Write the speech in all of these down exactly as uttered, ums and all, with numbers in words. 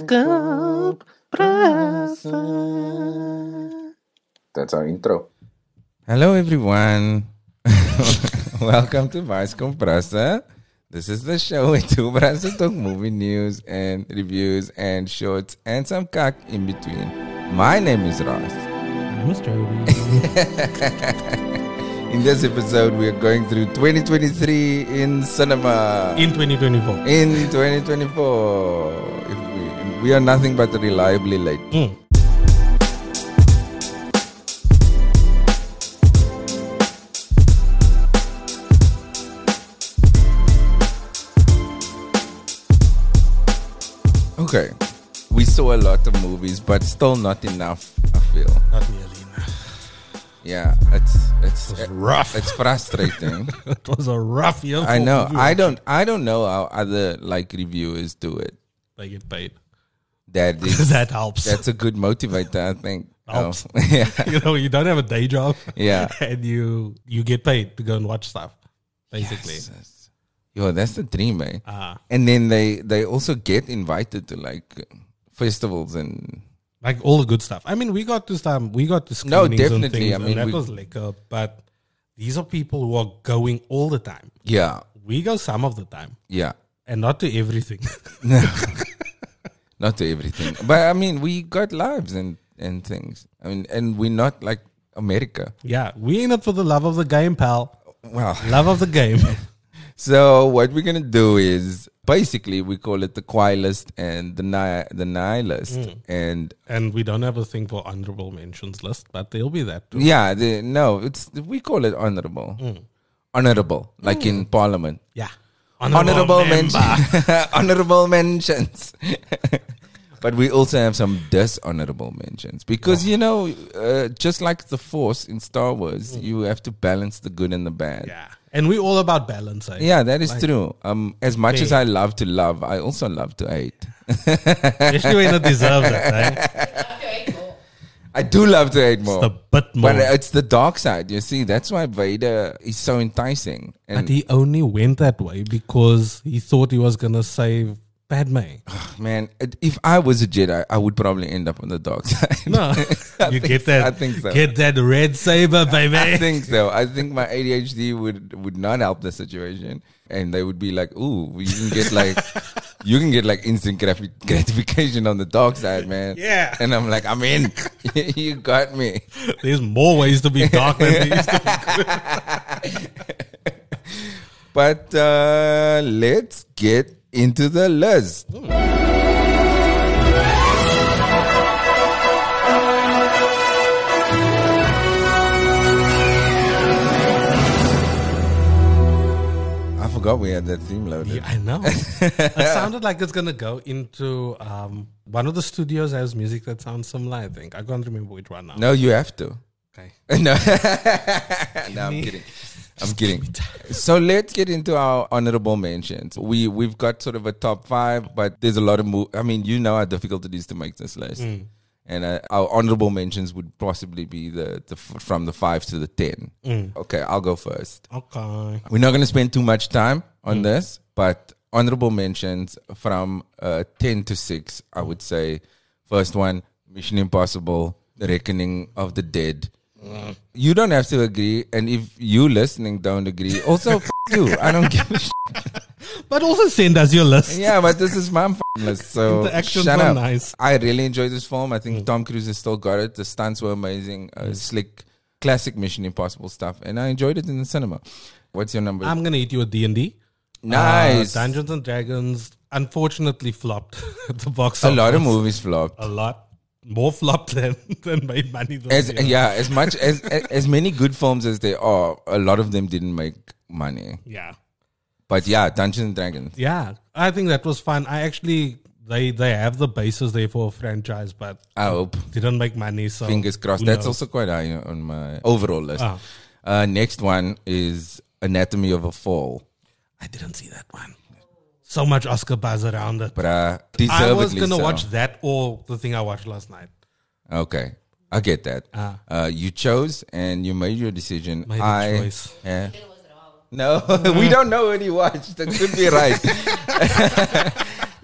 Bioscoop Brasa. That's our intro. Hello, everyone. Welcome to Bioscoop Brasa. This is the show where two brothers talk movie news and reviews and shorts and some cock in between. My name is Ross. I'm Jody. In this episode, we are going through twenty twenty-three in cinema. In twenty twenty-four. In twenty twenty-four. If we, we are nothing but reliably late. Mm. Okay. We saw a lot of movies, but still not enough, I feel. Not nearly enough. Yeah, it's it's It was rough. It's frustrating. It was a rough year. I for know. movie I watching. don't. I don't know how other like reviewers do it. They get paid. That is That helps. That's a good motivator, I think. Helps. Oh, yeah, You know, you don't have a day job. yeah. And you you get paid to go and watch stuff. Basically. Yes, yes. Yo, that's the dream, eh? Ah. And then they they also get invited to like festivals and Like all the good stuff. I mean, we got to some, we got to No, screenings and definitely. things, I mean, and that we- was liquor. But these are people who are going all the time. yeah, We go some of the time, yeah. and not to everything. Not to everything, but I mean, we got lives and and things. I mean, and we're not like America. Yeah, we in it for the love of the game, pal. Well, Love of the game. so what we're gonna do is basically we call it the Quai list and the ni- the Nye list, and And we don't have a thing for honorable mentions list, but there'll be that too. yeah, the, no, it's we call it honorable, honorable, like in Parliament. Yeah. Honorable, member. mentions, honorable mentions. But we also have some dishonorable mentions because you know, uh, just like the Force in Star Wars, you have to balance the good and the bad. Yeah. And we're all about balance. Eh? Yeah, that is Like, true. Um, as much as fair. I love to love, I also love to hate. Especially when it deserves it. Eh? I do love to hate more. The bit more. But it's the dark side, you see. That's why Vader is so enticing. But And he only went that way because he thought he was going to save Padme. man, it- if I was a Jedi, I would probably end up on the dark side. No. you think get so. that. I think so. Get that red saber, baby. I think so. I think my A D H D would would not help the situation, and they would be like, "Ooh, you can get like, you can get like instant grati- gratification on the dark side, man." Yeah. And I'm like, I'm in. You got me. There's more ways to be dark than there used to be. But uh, let's get into the list. I forgot we had that theme loaded. Yeah, I know. It sounded like it's going to go into um, one of the studios has music that sounds similar, I think. I can't remember which one now. No, you have to. Okay. No, no, I'm kidding. I'm kidding. So let's get into our honorable mentions. We we've got sort of a top five, but there's a lot of mo- I mean, you know how difficult it is to make this list, and uh, our honorable mentions would possibly be the, the f- from the five to the ten. Okay, I'll go first. Okay. We're not going to spend too much time on this, but honorable mentions from uh, ten to six. I would say first one, Mission Impossible: The Reckoning of the Dead. You don't have to agree, and if you listening don't agree, also f- you. I don't give a shit. But also send us your list. Yeah, but this is my f- list, so The actions shut were up. nice. I really enjoyed this film. I think Tom Cruise has still got it. The stunts were amazing, uh, slick, classic Mission Impossible stuff, and I enjoyed it in the cinema. What's your number? I'm going to eat you a D and D. Nice. Uh, Dungeons and Dragons unfortunately flopped at the box A office. lot of movies flopped. A lot. More flopped than, than made money. This As year. yeah, as much as as many good films as there are, a lot of them didn't make money. Yeah. But yeah, Dungeons and Dragons. Yeah. I think that was fun. I actually, they, they have the basis there for a franchise, but I hope. didn't make money. So Fingers crossed. who That's knows? also quite high on my overall list. Ah. Uh, next one is Anatomy of a Fall. I didn't see that one. So much Oscar buzz around it. But uh, I was deservedly going to so. watch that or the thing I watched last night. Okay. I get that. Ah. Uh, you chose and you made your decision. Made a I, choice. Yeah. No, we don't know what he watched. That could be right.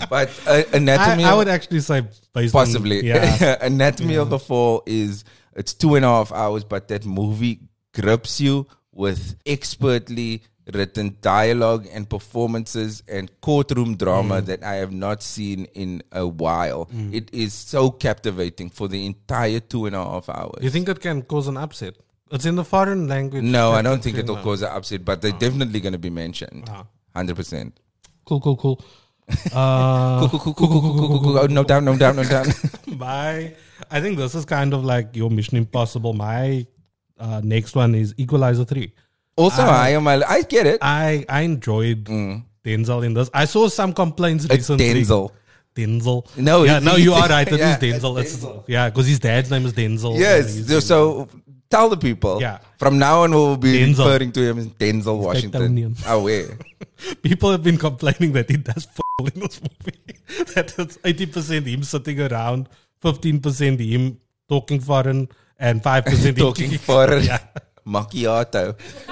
But uh, Anatomy I, I of- would actually say based possibly. on, yeah. Anatomy of the Fall is it's two and a half hours, but that movie grips you with expertly written dialogue and performances and courtroom drama that I have not seen in a while. It is so captivating for the entire two and a half hours. You think it can cause an upset? It's in the foreign language. No, I that don't can think bring it'll up- cause an upset, but they're definitely going to be mentioned. Ah. one hundred percent. Cool, cool, cool. Uh, Cool, cool, cool, cool, cool, cool, cool, cool. Oh, no down, no down, no down. my, I think this is kind of like your Mission Impossible. My uh, next one is Equalizer three. Also, I am. a- I get it. I I enjoyed Denzel in this. I saw some complaints It's recently. Denzel. Denzel. No, yeah, it's- no, you it's- are right. It is yeah, Denzel. it's It's, Denzel. yeah, because his dad's name is Denzel. and Yes. he's So, Denzel. so tell the people. Yeah. From now on, we'll be Denzel. referring to him as Denzel Washington. Titanium. Oh, where? People have been complaining that he does f- in this movie. That it's eighty percent him sitting around, fifteen percent him talking foreign, and five percent Talking foreign. Yeah. Macchiato.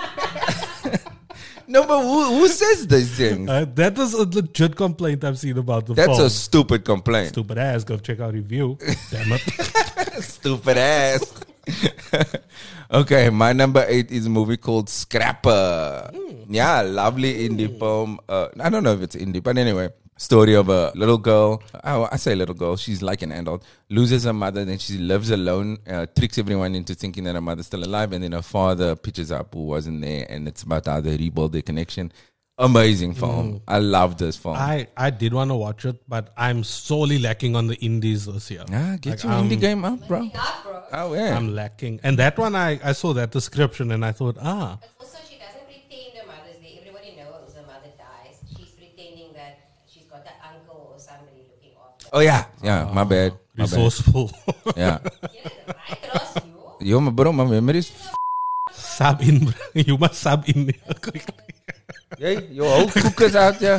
No, but who, who says these things? Uh, that is a legit complaint I've seen about the That's film. a stupid complaint. Stupid ass. Go check out review. Damn it. Stupid ass. Okay, my number eight is a movie called Scrapper. Yeah, lovely indie film. Uh, I don't know if it's indie, but anyway, story of a little girl. Oh, I say little girl. She's like an adult. Loses her mother, then she lives alone. Uh, tricks everyone into thinking that her mother's still alive, and then her father pitches up who wasn't there, and it's about how they rebuild their connection. Amazing film. I love this film. I, I did want to watch it, but I'm sorely lacking on the indies this year. ah, get Like, your um, indie game up, bro. Not, bro. Oh yeah. I'm lacking. And that one, I, I saw that description and I thought, ah, Also, she doesn't pretend her mother's there. Everybody knows her mother dies. She's pretending that she's got an uncle or somebody looking after her. Oh yeah. Yeah. My bad. My bad. resourceful. Yeah. Yeah, right, Ross, you. Yo, my bro, my memory is. F- Sub in. You must sub in quickly. Hey, your whole cookers out there.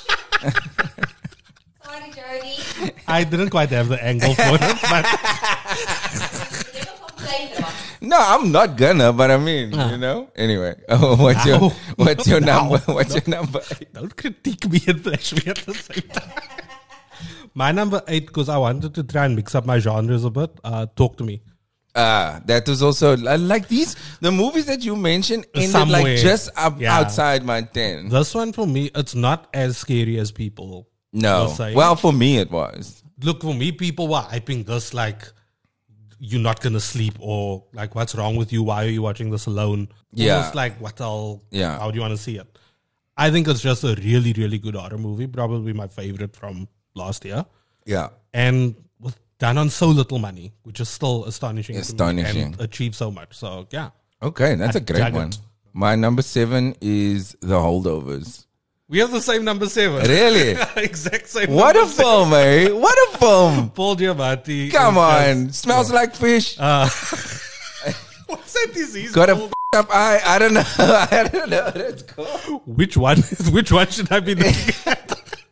Sorry, Jody. I didn't quite have the angle for it, but You never complained, Ross. No, I'm not gonna, but I mean, you know. Anyway, oh, what's your No. what's your No. number? What's your number? don't critique me and flash me at the same time. My number eight, because I wanted to try and mix up my genres a bit. Uh, Talk to Me. Ah, that was also I like these the movies that you mentioned ended Somewhere. like just up Yeah. outside my ten. This one for me, it's not as scary as people No, were saying. well, for me it was. Look, for me, people were hyping this like you're not gonna sleep or like what's wrong with you? Why are you watching this alone? Yeah. Almost like what all? Yeah. How do you want to see it? I think it's just a really, really good horror movie. Probably my favorite from last year, Yeah, and was done on so little money, which is still astonishing. to me Astonishing. and achieved so much. So yeah, okay, that's I a great dug one. it. My number seven is The Holdovers. we have the same number seven. Really? Exact same. What a number seven. film, eh? What a film! Paul Giamatti. Come is on, just- smells like fish. Uh, what's that disease? Got a called? f- up eye. I don't know. I don't know what it's called. Which one? Which one should I be looking at?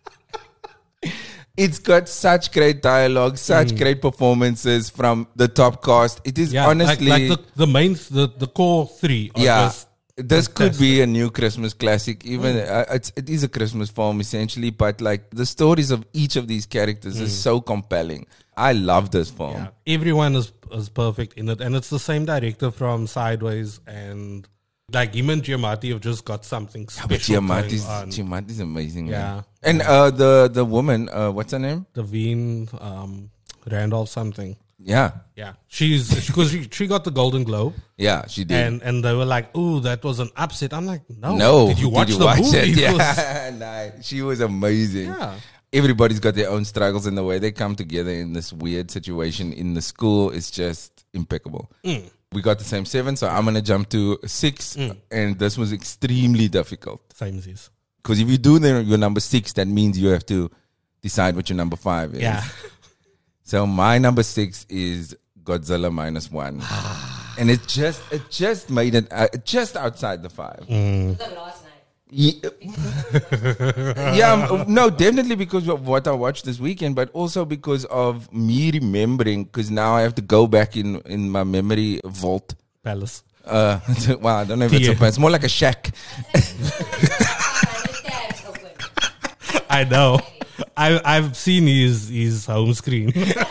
It's got such great dialogue, such great performances from the top cast. It is Mm. Yeah, honestly, like, like the, the main, the, the core three. Are yeah. just This could fantastic. be a new Christmas classic. Even uh, it's, it is a Christmas film essentially, but like the stories of each of these characters is so compelling. I love this film. Yeah, everyone is is perfect in it, and it's the same director from Sideways, and like him and Giamatti have just got something But special Giamatti's, going on. Giamatti's amazing. Yeah. Man. And uh, the the woman, uh, what's her name? Davine um, Randolph something. Yeah, Yeah, she's because she, she got the Golden Globe, yeah, she did. and and they were like, "Ooh, that was an upset." I'm like, "No, No, did you watch the watch movie?" it? Because- Yeah, nah, she was amazing. Yeah. Everybody's got their own struggles, and the way they come together in this weird situation in the school is just impeccable. Mm. We got the same seven, so I'm gonna jump to six, and this was extremely difficult Same as his. because if you do the, your number six, that means you have to decide what your number five is. Yeah. So my number six is Godzilla minus one, and it just it just made it uh, just outside the five. Mm. The last night. Yeah, yeah um, no, definitely because of what I watched this weekend, but also because of me remembering. Because now I have to go back in in my memory vault. Palace. Uh, wow, I don't know if it's Yeah. a it's more like a shack. The tabs open. I know. I, I've seen his his home screen.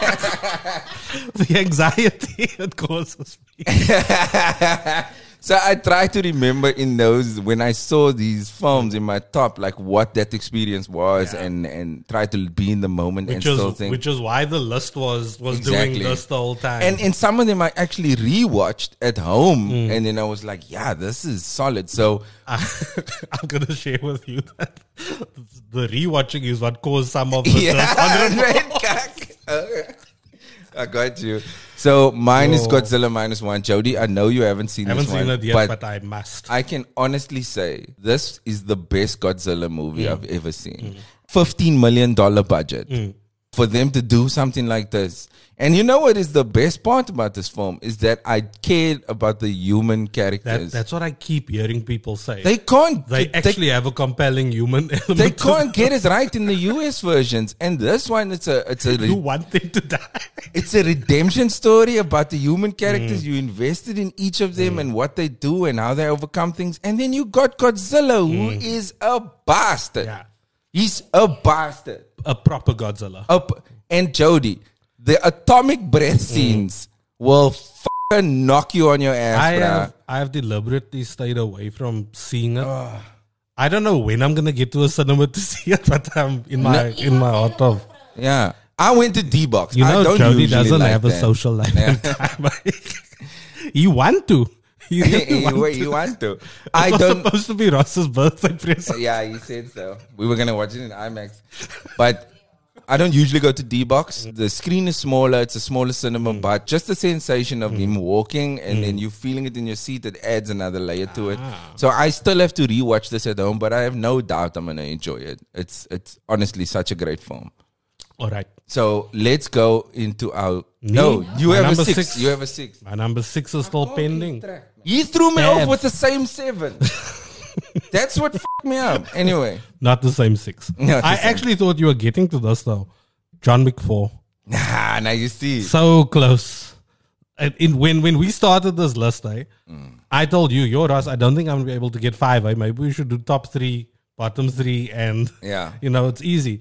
The anxiety it causes me. So I try to remember in those when I saw these films in my top, like what that experience was, Yeah. and and try to be in the moment Which and still is think. which is why the list was was Exactly. doing this the whole time. And and some of them I actually rewatched at home, Mm. and then I was like, yeah, this is solid. So I, I'm gonna share with you that the rewatching is what caused some of the yeah, dishonorable- red cock. Okay. I got you. So mine is Whoa. Godzilla minus one. Jody, I know you haven't seen I haven't this seen one, it yet, but, but, I must. I can honestly say this is the best Godzilla movie Mm. I've ever seen. Fifteen million dollar budget Mm. for them to do something like this. And you know what is the best part about this film is that I cared about the human that, characters. that's what I keep hearing people say. they can't. They they, actually have a compelling human element. they to can't it. get it right in the U S versions, and this one it's a it's a You want them to die. it's a redemption story about the human characters. You invested in each of them and what they do and how they overcome things. And then you got Godzilla, who is a bastard. Yeah. He's a bastard. A proper Godzilla. Up and Jody, the atomic breath scenes will fucking knock you on your ass, I bruh. have I have deliberately stayed away from seeing it. I don't know when I'm gonna get to a cinema to see it, but I'm in my in my heart of Yeah. I went to D-Box. you I know don't Jody usually doesn't like have a that. social life. and time. He want to. He really you, want you to. want to. It I was don't. supposed to be Ross's birthday present. Yeah, he said so. We were gonna watch it in IMAX, but I don't usually go to D-Box. The screen is smaller. It's a smaller cinema, but just the sensation of him walking and then you feeling it in your seat, it adds another layer to it. So I still have to rewatch this at home, but I have no doubt I'm gonna enjoy it. It's it's honestly such a great film. All right. So let's go into our. No, you My have a number six. six. You have a six. My number six is still pending. He threw me Damn. off with the same seven. That's what fucked me up. Anyway. Not the same six. Not the I same. actually thought you were getting to this though. John Wick four. Nah, now you see. So close. And in, when when we started this list, eh, Mm. I told you, yo, Ross, I don't think I'm gonna be able to get five. Eh? Maybe we should do top three, bottom three, and Yeah. you know, it's easy.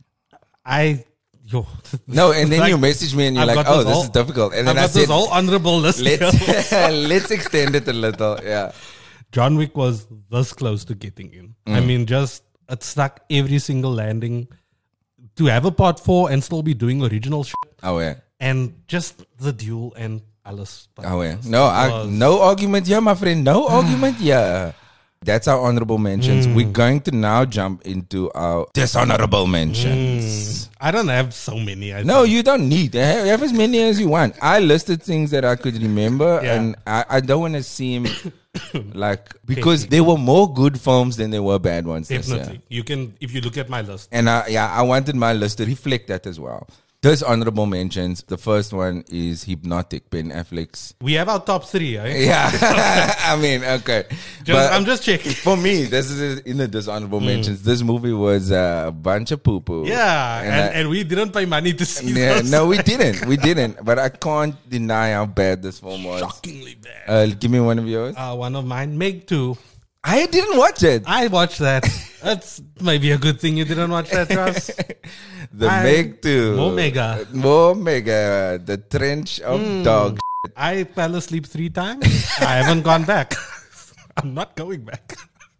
I yo No, and then Like, you message me and you're I've like, got oh, this this whole- is difficult. And I've then I got said, this whole honorable list. here. let's, let's extend it a little. Yeah. John Wick was this close to getting in. Mm. I mean, just it stuck every single landing. To have a part four and still be doing original shit, Oh, yeah. and just the duel and Alice. Oh, yeah. No, I, was- no argument here, my friend. No argument here. That's our honorable mentions. Hmm. We're going to now jump into our dishonorable mentions. I don't have so many. I No, think. you don't need. Have, have as many as you want. I listed things that I could remember, Yeah. and I, I don't want to seem like because there were more good films than there were bad ones this year. Definitely. You can, if you look at my list. And I, yeah, I wanted my list to reflect that as well. There's honorable mentions. The first one is Hypnotic, Ben Affleck's. We have our top three, eh? Yeah, I mean, okay. Just, But I'm just checking. for me, this is in the dishonorable mentions. This movie was a bunch of poo poo. Mm. Yeah, and, I- and we didn't pay money to see yeah, this. no, we didn't. We didn't. But I can't deny how bad this film was. Shockingly bad. Uh, give me one of yours. Uh, one of mine, Meg two. I didn't watch it. I watched that. That's maybe a good thing you didn't watch that, Ross. The I- Meg two. More mega. More mega. The trench of Hmm. dog. I fell asleep three times. I haven't gone back. I'm not going back.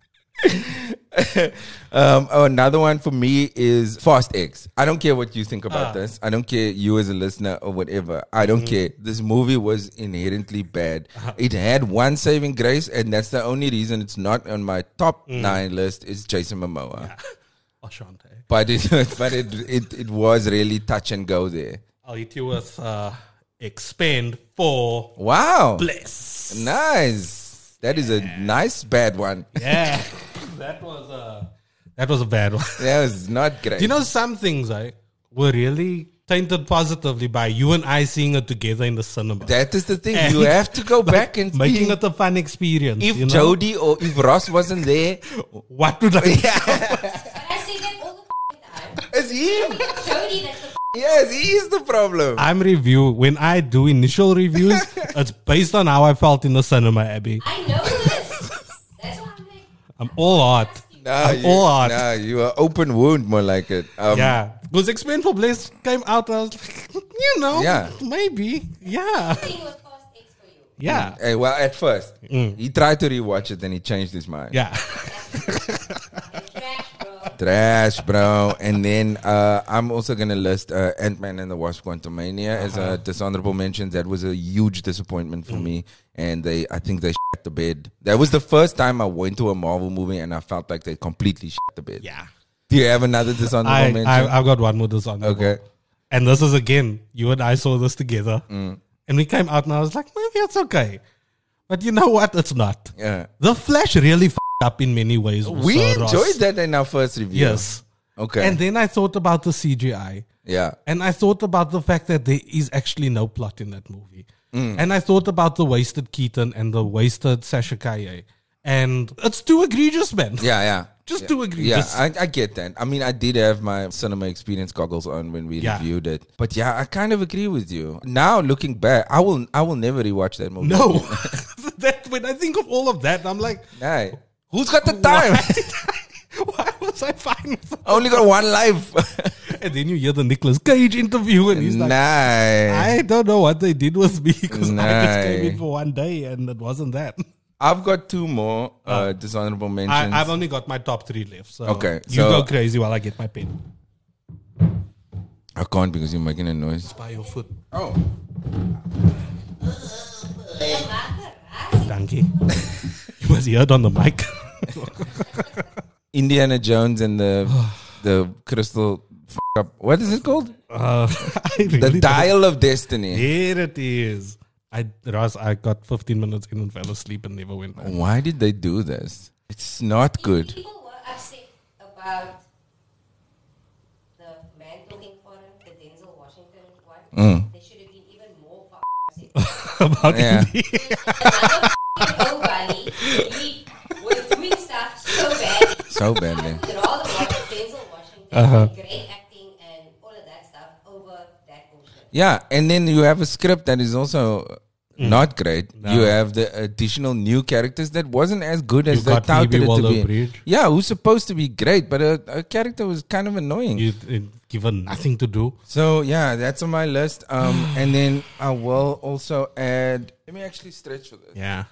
Um, oh, another one for me is Fast X. I don't care what you think about Ah. this. I don't care you as a listener or whatever. I don't care. This movie was inherently bad. It had one saving grace, and that's the only reason it's not on my top nine list. Is Jason Momoa. Ashante. But it, but it, it, it was really touch and go there. I'll hit you with uh, Expand four. Wow, Bless. nice. That is a nice bad one. Yeah. that was a that was a bad one. That was not great. Do you know some things I were really tainted positively by you and I seeing it together in the cinema. that is the thing. And You have to go back and Making see it a fun experience. if you know? Jody or if Ross wasn't there. What would I But I say that all the f***ing time. It's him. It's Jody that's the f- Yes, he is the problem. I'm review when I do initial reviews, it's based on how I felt in the cinema, Abby. I know this. That's why I'm like, I'm all hot. Nah, Nah, I'm you, all heart. nah, you are open wound, more like it. Um, Yeah. Because X-Men for Bliss came out, I was like, you know, Yeah. maybe. Yeah. Everything was past X for you. Yeah. Hey, well, at first, Mm. he tried to rewatch it and he changed his mind. Yeah. Trash, bro. Trash, bro. And then uh, I'm also going to list uh, Ant-Man and the Wasp Quantumania as a dishonorable mention. That was a huge disappointment for me. And they, I think they shit the bed. That was the first time I went to a Marvel movie and I felt like they completely shit the bed. Yeah. Do you have another dishonorable I, mention? I, I've got one more dishonorable. Okay. And this is again, you and I saw this together. Mm. And we came out and I was like, maybe it's okay. But you know what? It's not. Yeah. The Flash really f***ed up in many ways. Also, We Ross. enjoyed that in our first review. Yes. Okay. And then I thought about the C G I. yeah. And I thought about the fact that there is actually no plot in that movie. Mm. And I thought about the wasted Keaton and the wasted Sasha Kaye. And it's too egregious, man. Yeah, yeah. Just yeah. too egregious. Yeah, I, I get that. I mean, I did have my cinema experience goggles on when we Yeah. reviewed it. But yeah, I kind of agree with you. Now looking back, I will I will never rewatch that movie. No. that, when I think of all of that, I'm like, Nah. Who's got the time? why was I fine with it? Only got one life. And then you hear the Nicolas Cage interview and he's like, nah. I don't know what they did with me because I just came Nah. in for one day and it wasn't that. I've got two more uh, dishonorable mentions. I, I've only got my top three left. So Okay, you so- go crazy while I get my pen. I can't because you're making a noise. By your foot. Oh. Thank you. You must hear it on the mic. Indiana Jones and the the crystal f- up. What is it called? Uh, I really The don't- Dial of Destiny. Here it is. I Ross, I got fifteen minutes in and fell asleep and never went back. Why did they do this? It's not good. People were upset about the man talking for him, the Denzel Washington one. Mm. They should have been even more f- upset. About Yeah. India. Another f***ing nobody. He was doing stuff so bad. So badly. I would rather watch Denzel Washington, Uh-huh. great acting and all of that stuff over that bullshit. Yeah, and then you have a script that is also not great. No. You have the additional new characters that wasn't as good as You they got touted Phoebe it to be. Waller-Bridge. Yeah, who's supposed to be great, but a, a character was kind of annoying. You uh, given nothing to do. So yeah, that's on my list. Um, and then I will also add. Let me actually stretch for this. Yeah.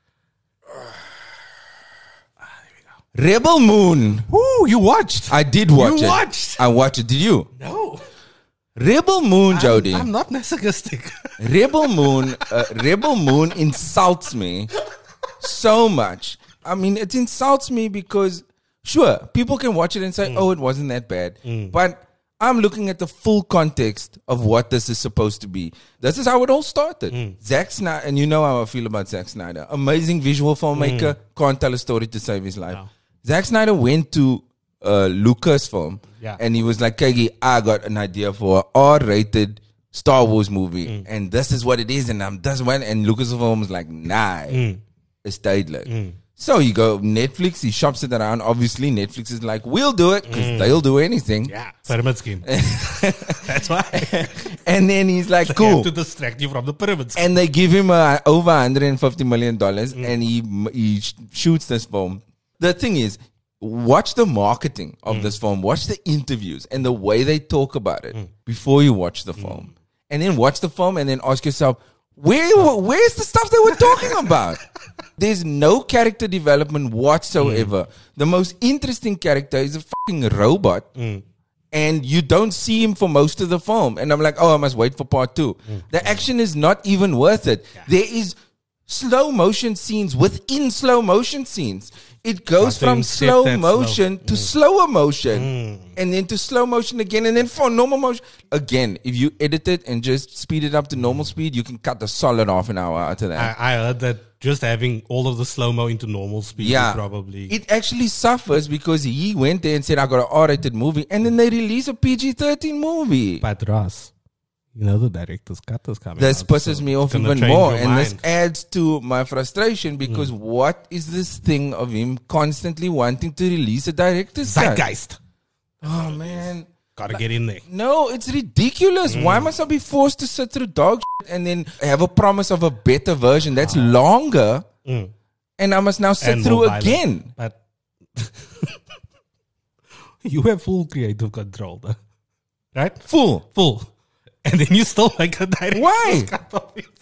Rebel Moon. Ooh, you watched. I did watch You it. watched? I watched it. Did you? No. Rebel Moon, Jody. I'm, I'm not masochistic. Rebel Moon, uh, Rebel Moon insults me so much. I mean, it insults me because, sure, people can watch it and say, oh, it wasn't that bad. But I'm looking at the full context of what this is supposed to be. This is how it all started. Zack Snyder, and you know how I feel about Zack Snyder. Amazing visual filmmaker, can't tell a story to save his life. No. Zack Snyder went to uh, Lucasfilm Yeah. and he was like, Kagi, I got an idea for an R-rated Star Wars movie, and this is what it is, and I'm this one. And Lucasfilm was like, nah, it's tideless. So you go Netflix, he shops it around. Obviously, Netflix is like, we'll do it because they'll do anything. Yeah. Pyramid scheme. That's why. And then he's like, They cool. have to distract you from the pyramid scheme. And they give him uh, over one hundred fifty million dollars and he, he sh- shoots this film. The thing is, watch the marketing of this film, watch the interviews and the way they talk about it before you watch the film. And then watch the film and then ask yourself, where where's the stuff they were talking about? There's no character development whatsoever. The most interesting character is a fucking robot. And you don't see him for most of the film. And I'm like, oh, I must wait for part two. The action is not even worth it. There is slow motion scenes within slow motion scenes. It goes Nothing from except slow that motion slow. to slower motion. And then to slow motion again. And then for normal motion. Again, if you edit it and just speed it up to normal speed, you can cut a solid half an hour out of that. I, I heard that just having all of the slow-mo into normal speed Yeah, is probably... it actually suffers because he went there and said, I got an R-rated movie. And then they release a P G thirteen movie. But Ross, you know the director's cut is coming This out, pisses so me off it's gonna even change more. your And this mind. adds to my frustration because what is this thing of him constantly wanting to release a director's cut? Zeitgeist. Oh, man. Gotta get in there. No, it's ridiculous. Why must I be forced to sit through dog shit and then have a promise of a better version that's longer and I must now sit And through more violent. again? But You have full creative control, though. Right? Full. Full. And then you still make a director's Why? cut of it.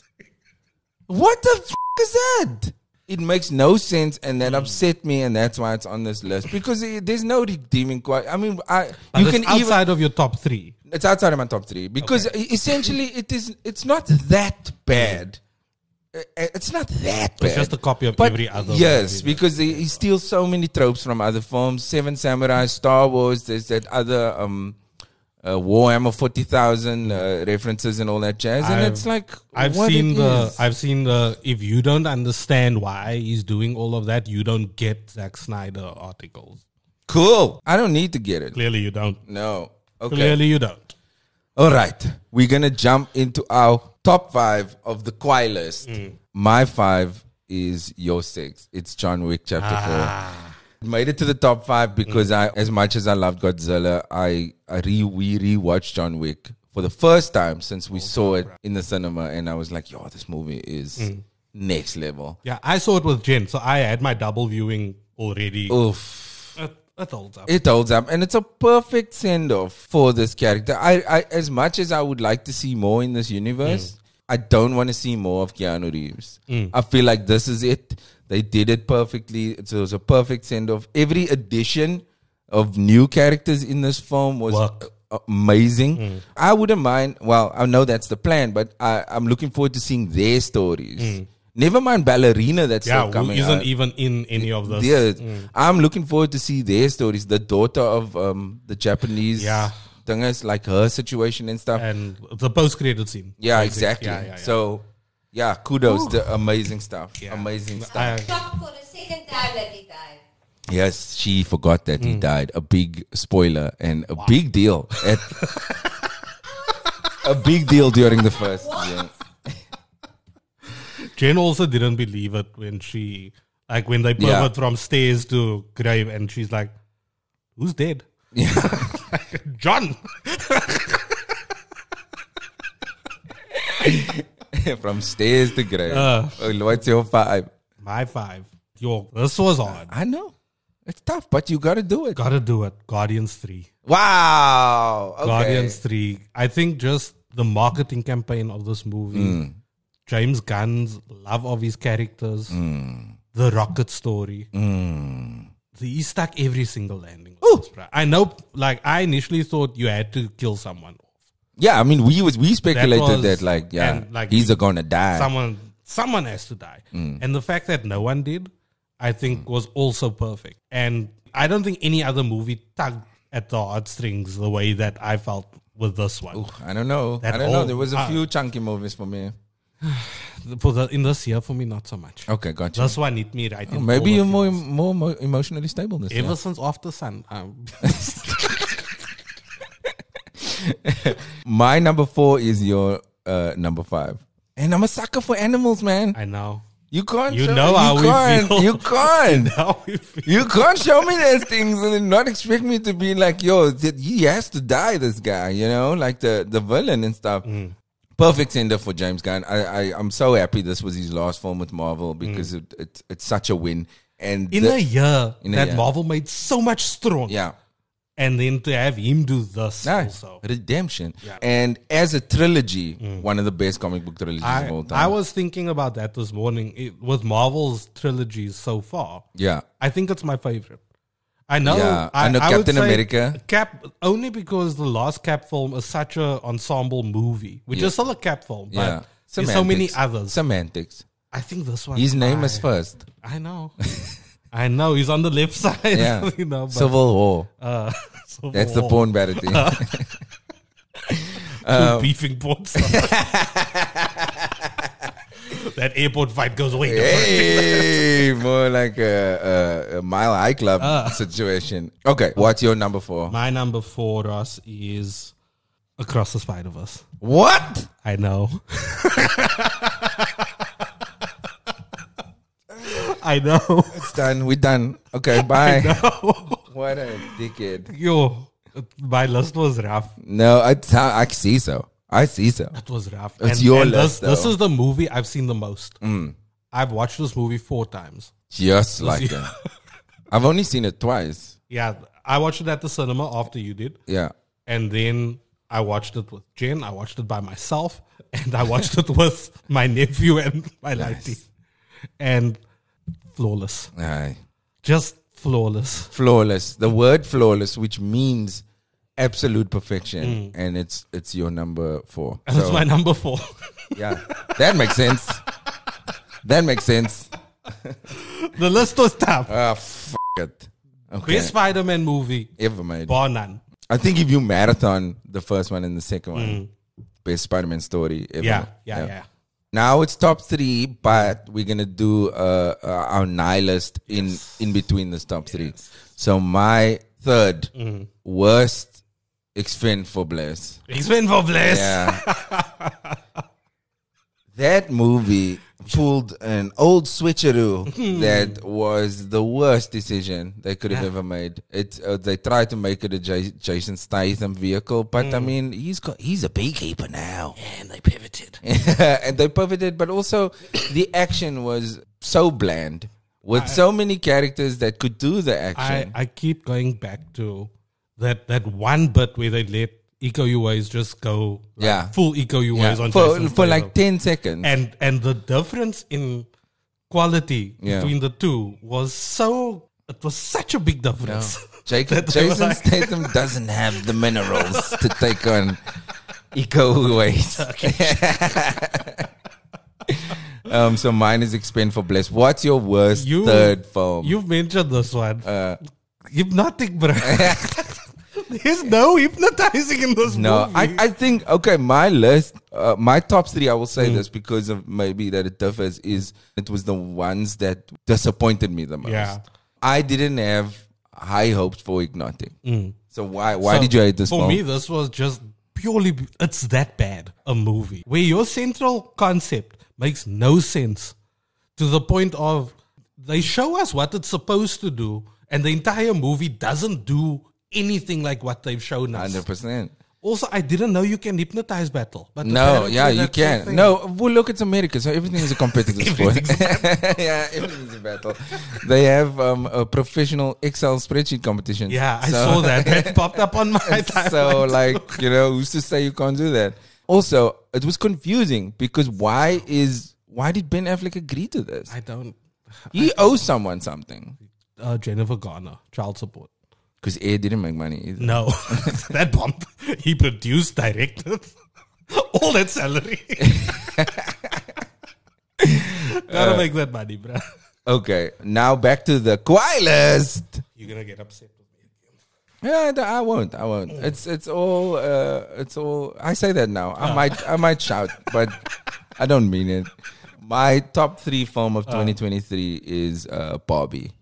What the f- is that? It makes no sense, and that upset me, and that's why it's on this list. Because it, there's no redeeming quality. I mean, I But you it's can outside even of your top three. it's outside of my top three because e- essentially it is. It's not that bad. Uh, It's not that bad. It's just a copy of But every other yes, movie. because he, he steals so many tropes from other films. Seven Samurai, Star Wars. There's that other um, uh, Warhammer forty thousand uh, references and all that jazz. And I've- it's like I've what seen it the is. I've seen the if you don't understand why he's doing all of that, you don't get Zack Snyder articles. Cool. I don't need to get it. Clearly you don't. No. Okay. Clearly you don't. All right. We're gonna jump into our top five of the Kwai list. Mm. My five is your six. It's John Wick Chapter Ah. Four. Made it to the top five because Mm. I, as much as I loved Godzilla, I, I re we rewatched John Wick for the first time since we Oh, saw it in the cinema, and I was like, "Yo, this movie is Mm. next level." Yeah, I saw it with Jen, so I had my double viewing already. Oof. It, it holds up. It holds up, and it's a perfect send off for this character. I, I, as much as I would like to see more in this universe, I don't want to see more of Keanu Reeves. I feel like this is it. They did it perfectly. It was a perfect send off. Every addition of new characters in this film was Work. a- amazing. I wouldn't mind. Well, I know that's the plan, but I, I'm looking forward to seeing their stories. Never mind Ballerina that's yeah, still who coming isn't out. even in any of this. Yeah, I'm looking forward to see their stories. The daughter of um, the Japanese Yeah. thingers, like her situation and stuff. And the post-credit scene. yeah, Basic. exactly. Yeah, yeah, yeah. So, yeah, kudos. The amazing stuff. Yeah. Amazing stuff. I- Shocked for the second time that he died. Yes, she forgot that Hmm. he died. A big spoiler and a big deal. At, a big deal during the first. Yeah. Jen also didn't believe it when she, like, when they pivot Yeah. from stairs to grave, and she's like, "Who's dead?" John. From stairs to grave. Uh. Oh, what's your five? My five. Yo, this was hard. I know. It's tough, but you got to do it. Gotta do it. Guardians three. Wow. Okay. Guardians three. I think just the marketing campaign of this movie, Mm. James Gunn's love of his characters, Mm. the rocket story. Mm. He stuck every single landing. Of this, bro. I know, like, I initially thought you had to kill someone. Yeah, I mean, we was we speculated that, was- like, yeah, and, like, he's a gonna die. Someone, someone has to die. Mm. And the fact that no one did, I think, was also perfect. And I don't think any other movie tugged at the heartstrings the way that I felt with this one. Ooh, I don't know. That I don't know. whole- There was a uh, few chunky movies for me. For the in this year, for me, not so much. Okay, gotcha. This one hit me right. Oh, in maybe all you're the more feels. more mo- emotionally stable this Ever year. since After Sun, um, My number four is your uh, number five, and I'm a sucker for animals, man. I know. You can't. You show, know you how we can't, feel. You can't. How we feel. You can't show me those things and then not expect me to be like, yo, th- he has to die, this guy, you know, like the, the villain and stuff. Mm. Perfect sender for James Gunn. I, I, I'm so happy this was his last film with Marvel because it, it, it's such a win. And Mm. In the- a year in a that year. Marvel made so much strong, yeah. and then to have him do this Nice. also. Redemption. Yeah. And as a trilogy, one of the best comic book trilogies I, of all time. I was thinking about that this morning it, with Marvel's trilogies so far. yeah. I think it's my favorite. I know. Yeah, I, I know I would Captain say America. Cap only because the last Cap film is such a ensemble movie, which Yeah. is still a Cap film, but Yeah. there's so many Semantics. others. Semantics. I think this one. His name is first. I know. I know he's on the left side. Yeah. you know. But, Civil War. uh, Civil That's the War. porn parody. Two beefing ports. That airport fight goes away. Hey, more like a, a, a Mile High Club Ah. situation. Okay, what's your number four? My number four, Ross, is Across the Spider Verse. What? I know. I know. It's done. We're done. Okay, bye. What a dickhead. Yo, my list was rough. No, it's how I see so. I see so. It was rough. It's your list, This, this though. is the movie I've seen the most. Mm. I've watched this movie four times. Just like that. I've only seen it twice. Yeah, I watched it at the cinema after you did. Yeah. And then I watched it with Jen. I watched it by myself. And I watched it with my nephew and my Nice. lady. And flawless. Aye. Just flawless. Flawless. The word flawless, which means absolute perfection. And it's it's your number four. And it's So, my number four. yeah. That makes sense. That makes sense. The list was tough. Ah, f it. Okay. Best Spider-Man movie, Ever made. bar none. I think if you marathon the first one and the second one, best Spider-Man story ever. Yeah, yeah, yeah. Now it's top three, but we're gonna do uh, uh, our nihilist in in between this top three. So my third worst X-Fin for Bless. X-Men for Bless. Yeah. That movie pulled an old switcheroo that was the worst decision they could have Yeah. ever made. It uh, they tried to make it a J- Jason Statham vehicle, but I mean he's got he's a beekeeper now, And they pivoted. and they pivoted. But also the action was so bland with so many characters that could do the I, action. I keep going back to that that one bit where they let Iko Uwais just go like, Yeah. full Iko Uwais yeah. on for Jason for like Statham. ten seconds. and and the difference in quality Yeah. between the two was so it was such a big difference. Jake, That they were Jason like- Statham doesn't have the minerals to take on Iko Uwais. um, so mine is Expend for Bless. What's your worst You- third film? You've mentioned this one. Uh, Hypnotic, bro. There's no hypnotizing in this no, movie. I, I think, okay, my list, uh, my top three, I will say Mm. this because of maybe that it differs, is it was the ones that disappointed me the most. Yeah. I didn't have high hopes for Hypnotic. So why why So, did you hate this For film? me, this was just purely, it's that bad, a movie. Where your central concept makes no sense to the point of they show us what it's supposed to do, and the entire movie doesn't do anything like what they've shown us. one hundred percent. Also, I didn't know you can hypnotize battle. But No, apparently yeah, you that's the can. thing. No, well, look, it's America, so everything is a competitive sport. yeah, everything's a battle. They have um, a professional Excel spreadsheet competition. Yeah, I So- saw that. That popped up on my timeline. So, like, you know, who's to say you can't do that? Also, it was confusing because why is why did Ben Affleck agree to this? I don't. He owes someone something Uh, Jennifer Garner, child support. because Air didn't make money either. No, that bombed. He produced, directed, all that salary. Gotta make that money, bro. Okay, now back to the Kawhi list. You're gonna get upset with me again. Yeah, th- I won't. I won't. It's it's all uh, it's all. I say that now. I might I might shout, but I don't mean it. My top three film of twenty twenty-three is uh, Barbie.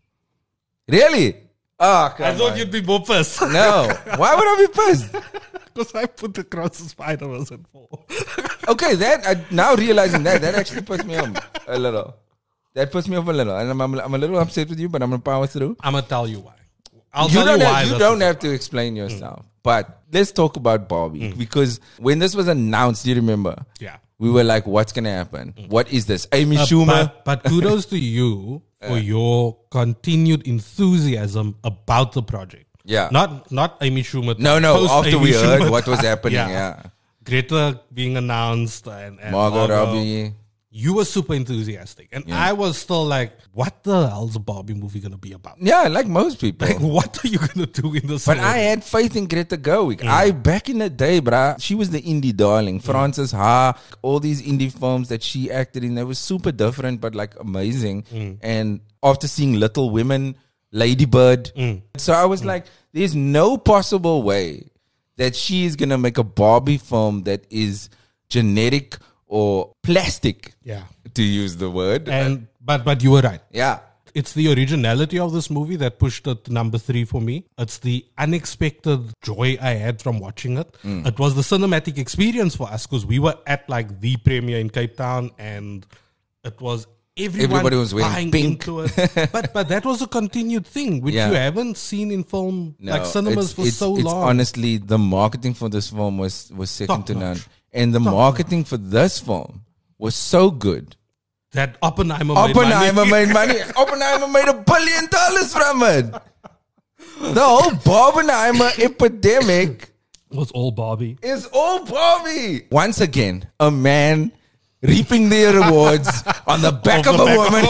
Really? Oh, come I thought on. you'd be more pissed. No. Why would I be pissed? Because I put the Cross of Spider-Verse at four. Okay, that I, now realizing that that actually puts me off a little. That puts me off a little, and I'm I'm, I'm a little upset with you, but I'm gonna power through. I'm gonna tell you why. I'll you tell don't you have, why. you this don't is- have to explain yourself. But let's talk about Barbie because when this was announced, do you remember? Yeah. We were like, "What's gonna happen? What is this?" Amy Uh, Schumer. But, but kudos to you for your continued enthusiasm about the project. Yeah. Not not Amy Schumer. no, no. post After Amy we heard Schumer. what was happening, yeah, Yeah. Greta being announced and, and Margot Robbie. You were super enthusiastic, and I was still like, "What the hell's a Barbie movie gonna be about? Yeah, like most people. Like, what are you gonna do in this?" But movie? I had faith in Greta Gerwig. I back in the day, bruh, she was the indie darling. Frances Ha, all these indie films that she acted in, they were super different but like amazing. And after seeing Little Women, Lady Bird, so I was like, there's no possible way that she is gonna make a Barbie film that is generic or plastic, yeah, to use the word. and but but you were right. yeah. It's the originality of this movie that pushed it to number three for me. It's the unexpected joy I had from watching it. It was the cinematic experience for us because we were at like the premiere in Cape Town, and it was everyone Everybody was wearing buying pink. into it. but but that was a continued thing, which Yeah. you haven't seen in film No, like cinemas it's- for it's- so it's long. Honestly, the marketing for this film was was second Top to none, notch. and the Top marketing for this film was so good. that Oppenheimer, made Oppenheimer money. made money. Oppenheimer made a billion dollars from it. The whole Barbenheimer epidemic Was all Barbie. is all Barbie. Once again, a man reaping their rewards on the back of, Of a the back woman.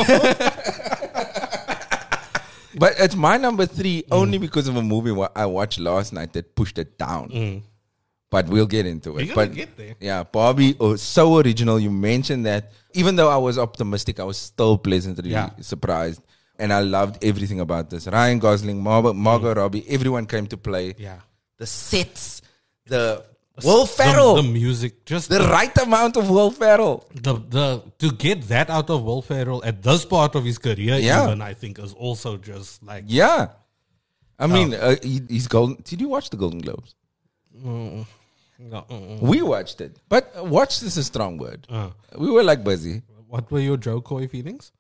of But it's my number three only because of a movie wa- I watched last night that pushed it down. But we'll get into it. We're gonna But get there. yeah, Barbie, oh, so original. You mentioned that. Even though I was optimistic, I was still pleasantly Yeah. surprised. And I loved everything about this. Ryan Gosling, Mar- Margot Robbie, everyone came to play. Yeah. The sets, the Will Ferrell, The, the, the music, just right amount of Will Ferrell. the the to get that out of Will Ferrell at this part of his career, Yeah. even I think is also just like Yeah. I mean, Oh. uh, he, he's golden. Did you watch the Golden Globes? no, uh-uh. We watched it. But uh, watch this is a strong word. Uh. We were like busy. What were your Joe Coy feelings?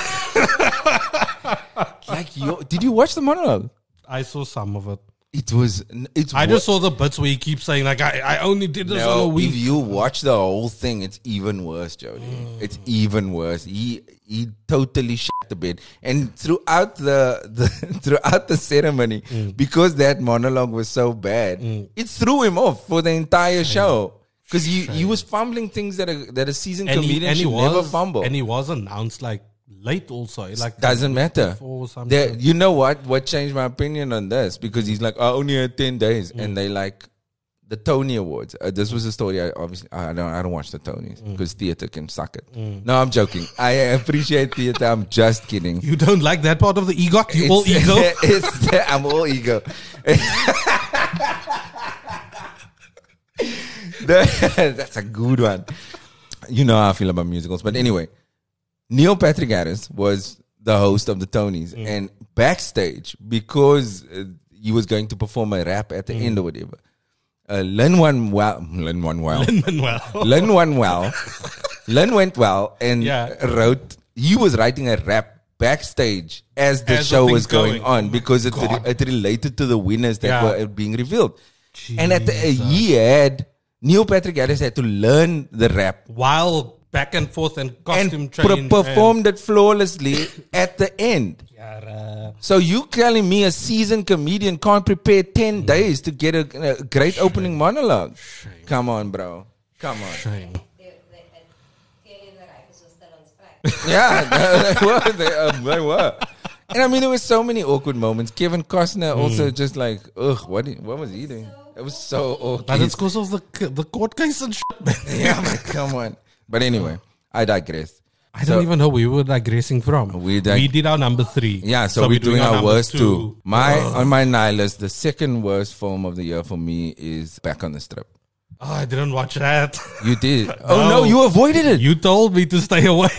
Like, yo, did you watch the monologue? I saw some of it. It was, it's I wo- just saw the bits where he keeps saying like I, I only did this on a No, week. if you watch the whole thing, it's even worse, Jody. It's even worse. He he totally shit the bed, and throughout the, the throughout the ceremony, because that monologue was so bad, it threw him off for the entire show because he, he was fumbling things that a that a seasoned and he, comedian and he should was never fumble. and he was announced like late also. Like Doesn't matter. before something. There- you know what? What changed my opinion on this? Because he's like, I only had ten days, and they like the Tony Awards. Uh, this was a story. I obviously I don't I don't watch the Tonys because theater can suck it. No, I'm joking. I appreciate theater. I'm just kidding. You don't like that part of the EGOT? You all It's- ego? it's, I'm all ego. The- that's a good one. You know how I feel about musicals. But anyway, Neil Patrick Harris was the host of the Tonys. And backstage, because uh, he was going to perform a rap at the end or whatever, uh, Lin won well. Lin won well. Manuel. Lin won well. Lin went well and Yeah. wrote. He was writing a rap backstage as the As the show thing's was going, going. on because it, God. it related to the winners that Yeah. were being revealed. And at the he had Neil Patrick Harris had to learn the rap While back and forth and costume and change. per- performed it flawlessly at the end. And, Yara. So you telling me a seasoned comedian can't prepare ten days to get a, a great opening monologue? Come on, bro. Come on. Shame. They, they, they, clearly the writers were still on strike. Yeah, they, they were. They, uh, they were. And I mean, there were so many awkward moments. Kevin Costner Mm. also just like, ugh, what, did- what was he doing? It was so awkward. But it's because of the the court case and shit. Yeah, man, come on. But anyway, I digress. I don't So- even know where we were digressing from. We dig- we did our number three. Yeah, so, we're, doing, our number worst two. two. My Oh. on my nihilist, the second worst film of the year for me is Back on the Strip. Oh, I didn't watch that. You did. Oh no, No. you avoided it. You told me to stay away.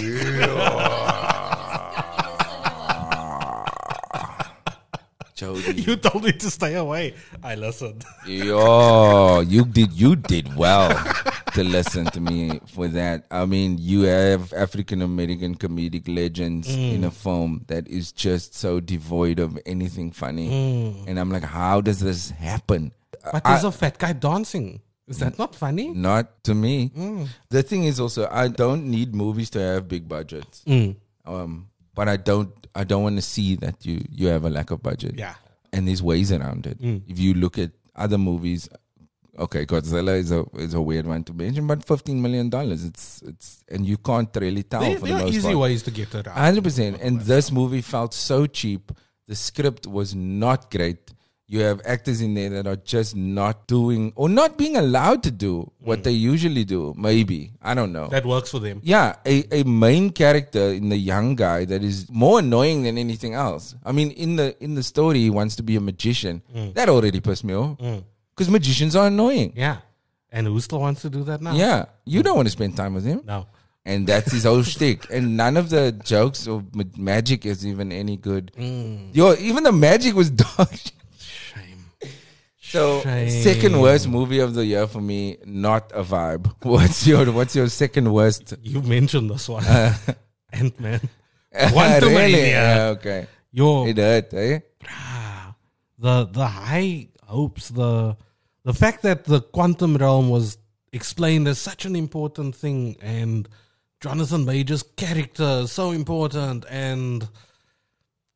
Jody. You told me to stay away. I listened. Yo, you did you did well to listen to me for that. I mean, you have African American comedic legends in a film that is just so devoid of anything funny. And I'm like, how does this happen? But there's a fat guy dancing. Is that not funny? Not to me. The thing is also, I don't need movies to have big budgets. Um, but I don't. I don't want to see that you you have a lack of budget. Yeah. And there's ways around it. If you look at other movies, okay, Godzilla is a is a weird one to mention, but fifteen million dollars. It's it's and you can't really tell There, for there the are most easy part. ways to get it out. Hundred percent. And this movie felt so cheap. The script was not great. You have actors in there that are just not doing or not being allowed to do what they usually do. Maybe. I don't know. That works for them. Yeah, a, a main character in the young guy that is more annoying than anything else. I mean, in the in the story, he wants to be a magician. That already pissed me off. Because magicians are annoying. Yeah. And who still wants to do that now? Yeah, you don't want to spend time with him. No. And that's his whole shtick. And none of the jokes or ma- magic is even any good. Yo, even the magic was dog shit. Shame. So, Shame. second worst movie of the year for me, not a vibe. What's your What's your second worst? You mentioned this one. Ant-Man. Really? Quantumania. Yeah, okay. Yo, It hurt, eh? ah, the the high hopes, the the fact that the quantum realm was explained as such an important thing, and Jonathan Major's character is so important, and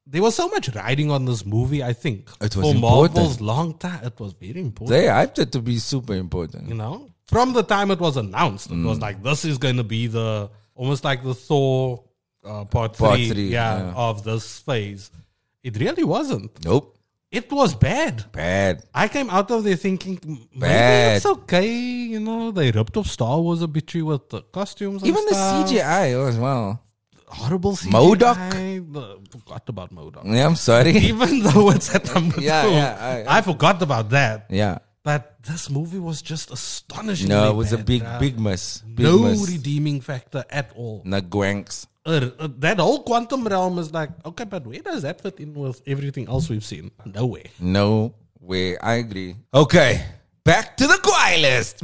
there was so much riding on this movie, I think. It was For important. Marvel's long time, it was very important. They hyped it to be super important. You know? From the time it was announced, it was like, this is going to be the, almost like the Thor uh, part, Part three, three, yeah, yeah. of this phase. It really wasn't. Nope. It was bad. Bad. I came out of there thinking, maybe Bad. it's okay. You know, they ripped off Star Wars a bit with the costumes and Even the stuff. C G I as well. Horrible C G I. MODOK? The- forgot about MODOK. Yeah, I'm sorry. Even though it's at number Yeah, two. yeah, I- I, forgot about that. Yeah. But this movie was just astonishingly No, it was a bad, big, bruh. big miss. Big No miss. redeeming factor at all. No gwanks. Uh, uh, that whole quantum realm is like, okay, but where does that fit in with everything else we've seen? Nowhere. No way. I agree. Okay. Back to the quiet list.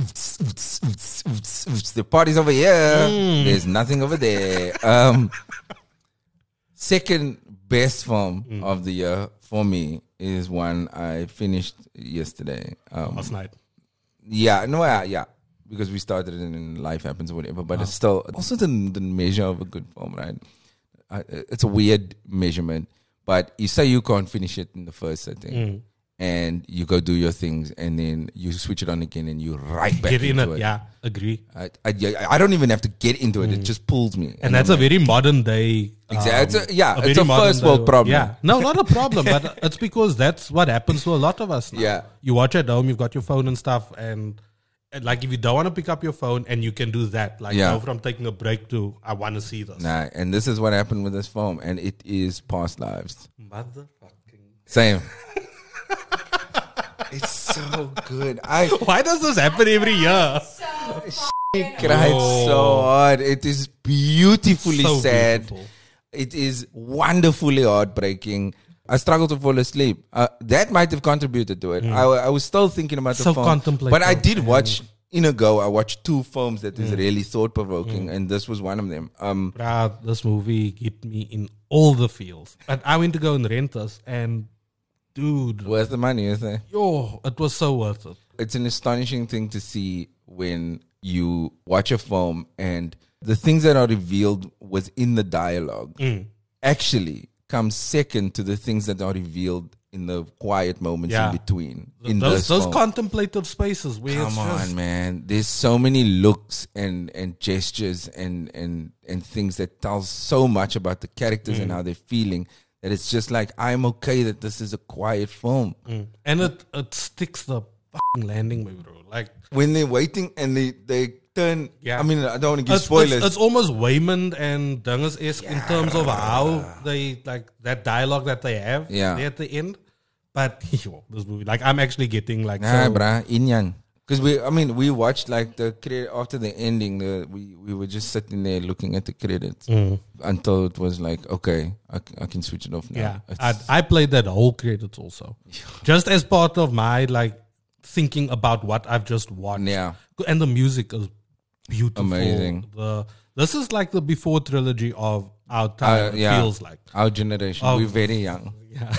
The party's over here. There's nothing over there. Um, second best film of the year for me is one I finished yesterday. Um, Last night. yeah, no, yeah, yeah. Because we started it and life happens or whatever. But it's still also the, the measure of a good film, right? Uh, it's a weird measurement. But you say you can't finish it in the first setting. And you go do your things, and then you switch it on again, and you right back Get in into it. it. Yeah, agree. I, I, yeah, I don't even have to get into it; it just pulls me. And that's a I'm like, very modern day. Exactly. It's a- yeah, it's very a modern first world day- problem. Yeah, no, not a problem, but it's because that's what happens to a lot of us now. Yeah. You watch at home, you've got your phone and stuff, and, and like if you don't want to pick up your phone, and you can do that, like Yeah. go from taking a break to I want to see this. nah. And this is what happened with this film, and it is past lives. Motherfucking. Same. It's so good. I Why does this happen every year? cried so hard. It is beautifully So sad. beautiful. It is wonderfully heartbreaking. I struggled to fall asleep. Uh, that might have contributed to it. I, I was still thinking about the So film, contemplative but I did and- watch in a go. I watched two films that is really thought provoking, and this was one of them. Um, Bruh, this movie hit me in all the feels. And I went to go and rent this, and dude, worth the money, isn't it? yo, it was so worth it. It's an astonishing thing to see when you watch a film and the things that are revealed within the dialogue actually comes second to the things that are revealed in the quiet moments Yeah. in between. In those this those film. contemplative spaces where it's Come on, just, man. There's so many looks and, and gestures and, and, and things that tell so much about the characters and how they're feeling that it's just like, I'm okay that this is a quiet film. and it it sticks the fucking landing, my bro. Like When they're waiting and they, they turn, Yeah. I mean, I don't want to give it's, spoilers. it's, it's almost Wayman and Dungas esque in terms of how they like that dialogue that they have Yeah. there at the end. But yo, this movie, like I'm actually getting like Nah, so, bruh, Inyan. Because we, I mean, we watched like the credit after the ending. The we, we were just sitting there looking at the credits until it was like, okay, I, c- I can switch it off now. yeah. It's- I, I played that whole credits also, just as part of my like thinking about what I've just watched. Yeah. And the music is beautiful. Amazing. The this is like the before trilogy of our time. Uh, it yeah. feels like our generation. Oh. We're very young. yeah.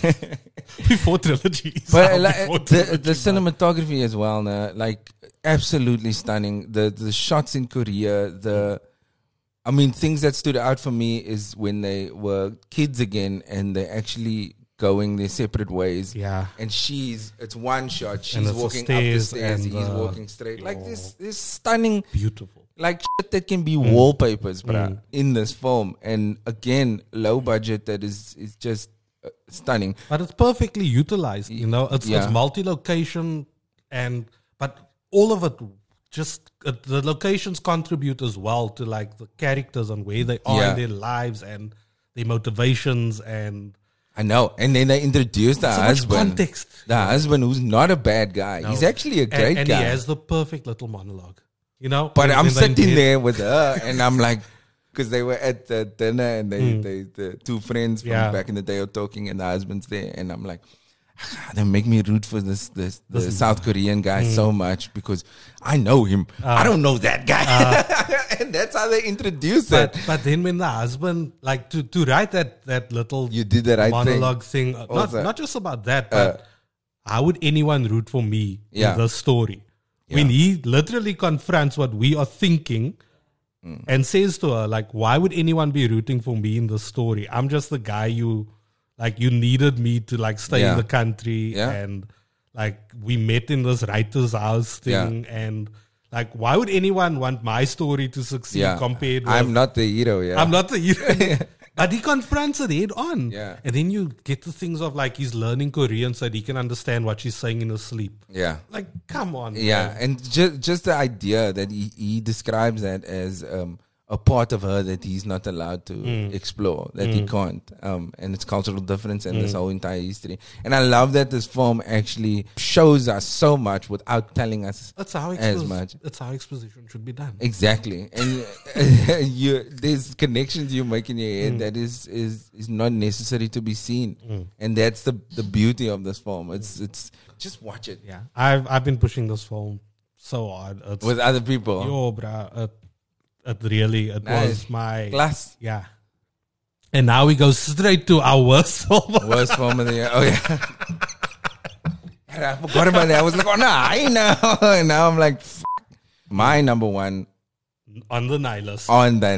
Before trilogy. is But our like, before the, trilogy, the cinematography as well, nah, like absolutely stunning. The the shots in Korea, the I mean, things that stood out for me is when they were kids again and they actually going their separate ways. Yeah. And she's it's one shot. She's it's the walking up the stairs stairs. and, He's uh, walking straight. Like this this stunning beautiful. like shit that can be wallpapers, bruh, in this film. And again, low budget that is is just uh, stunning. But it's perfectly utilized, you know. It's, Yeah. it's multi-location, and but all of it just uh, the locations contribute as well to like the characters and where they are Yeah. in their lives and their motivations and I know. And then they introduced the so much husband. context. The husband who's not a bad guy. He's actually a And- great and, guy. he has the perfect little monologue, you know. But when- I'm when they're in sitting bed. there with her and I'm like, because they were at the dinner and they, they the two friends from Yeah. back in the day are talking and the husband's there. And I'm like, they make me root for this this the South Korean guy so much because I know him. I don't know that guy. And that's how they introduce But it. but then when the husband like to to write that that little You did the right thing. monologue thing, uh, not Also. not just about that, but how would anyone root for me Yeah. in the story when he literally confronts what we are thinking Mm. and says to her like, why would anyone be rooting for me in the story? I'm just the guy you Like you needed me to like stay Yeah. in the country, Yeah. and like we met in this writer's house thing, Yeah. and like why would anyone want my story to succeed Yeah. compared with I'm not the hero. Yeah. I'm not the hero. But he confronts it head on. Yeah. And then you get the things of like he's learning Korean so that he can understand what she's saying in his sleep. Yeah. Like, come on. Yeah, man. and just just the idea that he, he describes that as um, a part of her that he's not allowed to Mm. explore, that he can't, um, and it's cultural difference and this Mm. whole entire history. And I love that this film actually shows us so much without telling us That's how as expos- much. That's how exposition should be done. Exactly, and you there's connections you make in your head Mm. that is is is not necessary to be seen, and that's the the beauty of this film. It's it's just watch it Yeah. I've I've been pushing this film so hard. It's, with other people. yo, bruh, it, it really it Nice. was my Class. yeah. And now we go straight to our worst film. Worst film of the year. Oh yeah. I forgot about that. I was like, oh no, I know. And now I'm like, F-. My number one On the nihilist. on the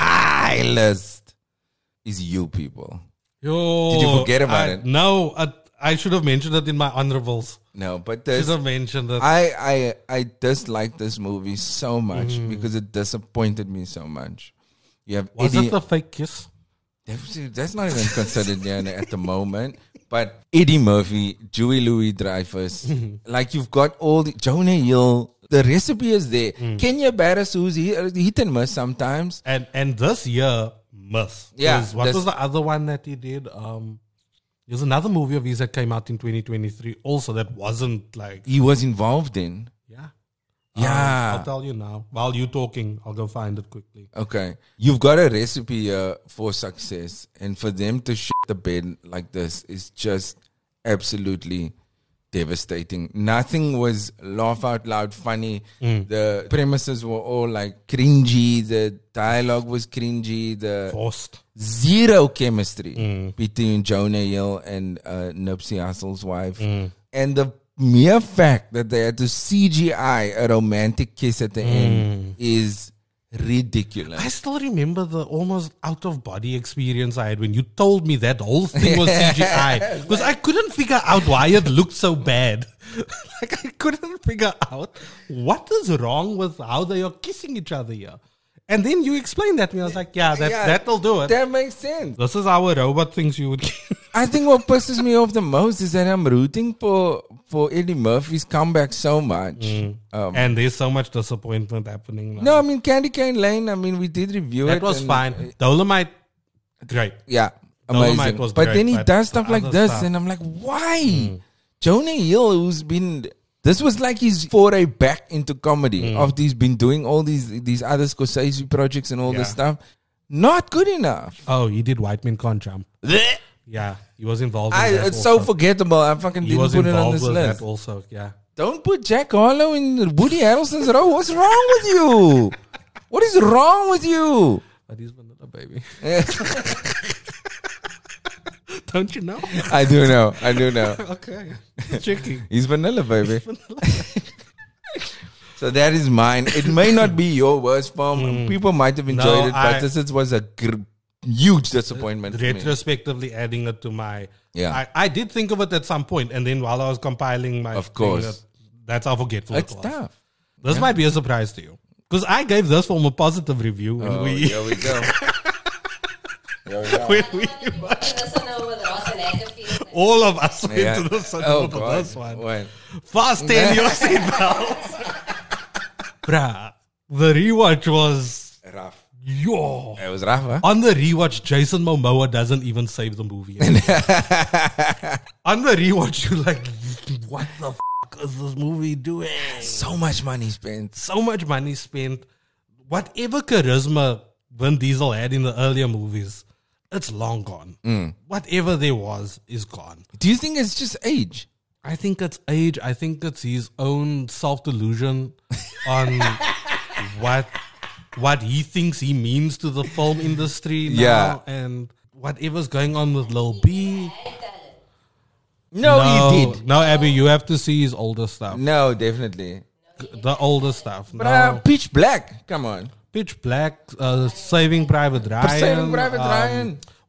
nihilist is You People. Yo, Did you forget about I- it? No, I, I should have mentioned it in my honorables. No, but Should this, have mentioned it. I I I dislike this movie so much because it disappointed me so much. You have Was Eddie. it the fake kiss? That's that's not even considered yeah, at the moment. But Eddie Murphy, Joey Louis Dreyfus, like you've got all the Jonah Hill. The recipe is there. Kenya Barris, who's he, hit and miss sometimes. And and this year, Miss. Yeah, 'Cause What this- was the other one that he did? Um, there's another movie of his that came out in twenty twenty-three also that wasn't like, He was involved in. yeah. Yeah. Um, I'll tell you now. While you're talking, I'll go find it quickly. Okay, you've got a recipe uh, for success, and for them to shit the bed like this is just absolutely devastating. Nothing was laugh out loud funny. The premises were all like cringy. The dialogue was cringy. The Forced. zero chemistry between Jonah Hill and uh, Nipsey Hussle's wife, and the mere fact that they had to C G I a romantic kiss at the end is ridiculous. I still remember the almost out of body experience I had when you told me that whole thing was C G I because I couldn't figure out why it looked so bad. Like I couldn't figure out what is wrong with how they are kissing each other here. And then you explained that to me. I was like, yeah, that, Yeah, that'll do it. That makes sense. This is how a robot thinks you would. I think what pisses me off the most is that I'm rooting for for Eddie Murphy's comeback so much. Um, And there's so much disappointment happening now. no, I mean Candy Cane Lane. I mean we did review it. that was and- fine. Dolomite, great. Yeah, Dolomite amazing. was But great, then he but does stuff the like other this, stuff- and I'm like, why? Jonah Hill, who's been this was like his foray back into comedy after he's been doing all these these other Scorsese projects and all this Yeah. stuff. Not good enough. Oh, he did White Men Can't Jump. Yeah, he was involved in I, that it's so also. forgettable. I fucking He didn't was put it on involved this with list. that also, yeah. Don't put Jack Harlow in Woody Harrelson's role. What's wrong with you? What is wrong with you? But he's vanilla, baby. Don't you know? I do know. I do know. Okay. Checking. He's vanilla, baby. So that is mine. It may not be your worst film. People might have enjoyed No, it, but I- this is, was a gr- huge disappointment for me. Retrospectively adding it to my. Yeah. I, I did think of it at some point, and then while I was compiling my. Of thing, course. that- that's how forgetful It's it was. tough. This might be a surprise to you. Because I gave this film a positive review when Oh, we. here we go. Here we go. when we Listen over the Ross and Atterfield. all of us went Yeah. to the cinema Oh, for God. this one. Wait. Fasten your seatbelts. Bruh, the rewatch was. Rough. Yo. It was rough, huh? On the rewatch, Jason Momoa doesn't even save the movie. On the rewatch, you're like, what the f is this movie doing? So much money spent. So much money spent. Whatever charisma Vin Diesel had in the earlier movies, it's long gone. Mm. Whatever there was is gone. Do you think it's just age? I think it's age. I think it's his own self delusion on what what he thinks he means to the film industry now, Yeah. and whatever's going on with Lil B. No, he did. No, Abby, you have to see his older stuff. No, definitely. The older stuff. But no. uh, Pitch Black, come on. Pitch Black, uh, Saving Private Ryan. Saving Private um, Ryan.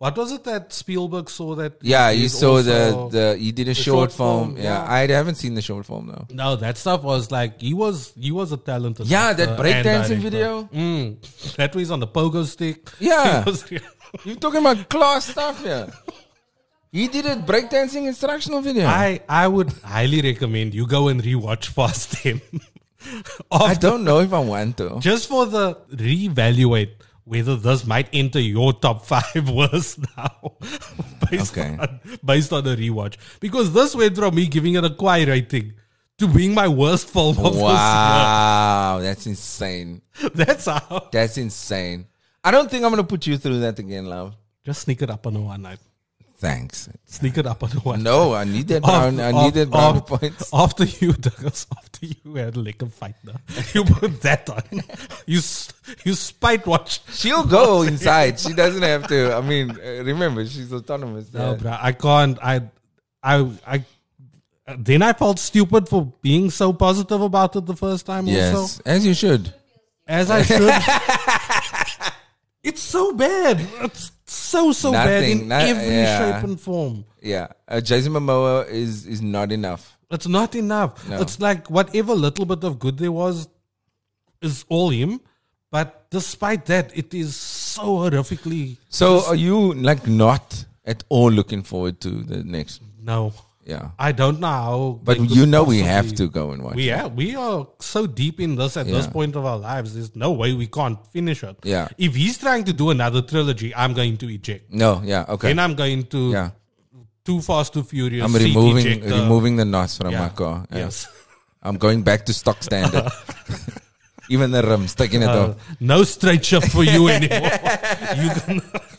What was it that Spielberg saw that? Yeah, he you did saw the, also- the you did a short, short film. film, Yeah. yeah. I haven't seen the short film though. No, that stuff was like he was he was a talented. Yeah, actor that and breakdancing director. video. Mm, that was on the pogo stick. Yeah. He was- You're talking about class stuff here. He did a breakdancing instructional video. I I would highly recommend you go and rewatch Fast ten. I After- don't know if I want to. just for the reevaluate whether this might enter your top five worst now based Okay. on based on the rewatch, because this went from me giving it a quiet rating to being my worst film of Wow, that's insane. this year. That's how. That's insane. I don't think I'm gonna put you through that again, love. Just sneak it up on a one night. Thanks. Sneak it up on a one. No, I need that Af- brown. I need af- that brown af- points. After you, Douglas, after you had like a fight now, you put that on. You s- you spite watch. She'll go inside. She doesn't have to. I mean, uh, remember, she's autonomous. No, Uh, bro, I can't. I, I, I. Then I felt stupid for being so positive about it the first time. yes, Also, as you should. as I should. It's so bad. It's so so bad Nothing, in not- every yeah. shape and form. Yeah, uh, Jason Momoa is is not enough. It's not enough. No. It's like whatever little bit of good there was is all him. But despite that, it is so horrifically So, are you like not at all looking forward to the next? no. Yeah, I don't know how. but they could you know we possibly- have to go and watch. We it. are, we are so deep in this at this Yeah. point of our lives. There's no way we can't finish it. Yeah. If he's trying to do another trilogy, I'm going to eject. No, yeah, okay. Then I'm going to yeah, Too Fast, Too Furious. I'm seat removing ejector. removing the knots from Yeah. my car. Yeah. Yes. I'm going back to stock standard. Even the rims, taking it Uh, off. no straight shift for you anymore. you can,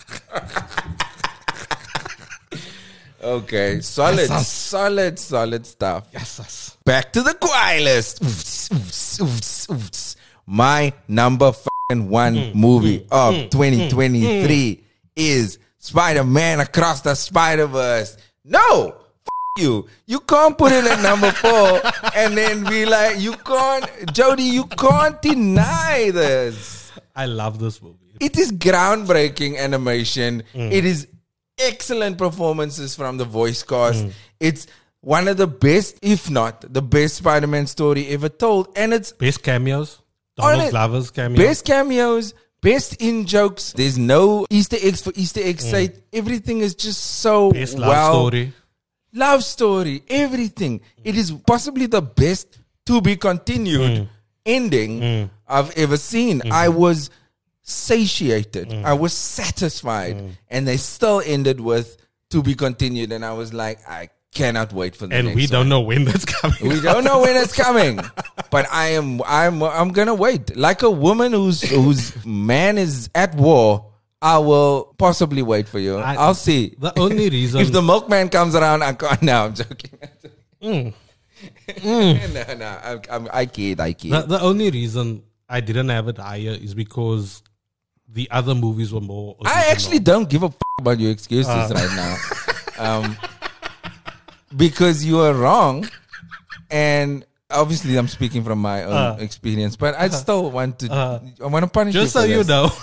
Okay, solid, Yes, solid, solid stuff. yes, yes. Back to the Kwai list. Oofs, oofs, oofs, oofs. My number fucking one Mm, movie of twenty twenty-three is Spider-Man Across the Spider-Verse. No, f- you. You can't put it at number four and then be like, you can't, Jody, you can't deny this. I love this movie. It is groundbreaking animation. Mm. It is excellent performances from the voice cast. Mm. It's one of the best, if not the best Spider-Man story ever told. And it's Best cameos. Donald Honest- Glover's cameo. best cameos, best in jokes. There's no Easter eggs for Easter eggs' sake. Everything is just so Mm. Best love well. story. Love story, everything. It is possibly the best to be continued Mm. ending I've ever seen. Mm-hmm. I was satiated. Mm. I was satisfied. And they still ended with to be continued. And I was like, I cannot wait for the And next we one. don't know when that's coming. We don't know when it's coming, but I am. I'm. I'm gonna wait. Like a woman whose whose man is at war, I will possibly wait for you. I- I'll see. The only reason. If the milkman comes around, I can't. No, I'm joking. Mm. no, no. I'm, I'm, I kid. I kid. The, the only reason I didn't have it higher is because the other movies were more. I actually don't give a f- about your excuses Uh. right now, um, because you are wrong, and obviously I'm speaking from my own Uh. experience. But I still want to. Uh. I want to punish Just you. so for you this. know.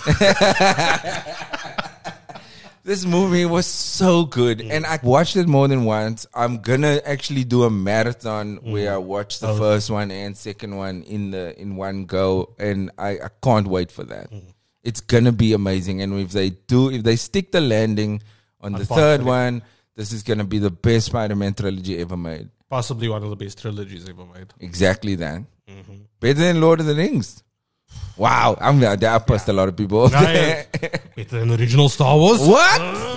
This movie was so good, and I watched it more than once. I'm gonna actually do a marathon where I watch the Oh. first one and second one in the in one go, and I, I can't wait for that. It's gonna be amazing, and if they do, if they stick the landing on the third Unfortunately. one, this is gonna be the best Spider-Man trilogy ever made. Possibly one of the best trilogies ever made. Exactly that. Better than Lord of the Rings. Wow, I'm I pissed a lot of people off Yeah, there. Better than the original Star Wars. What?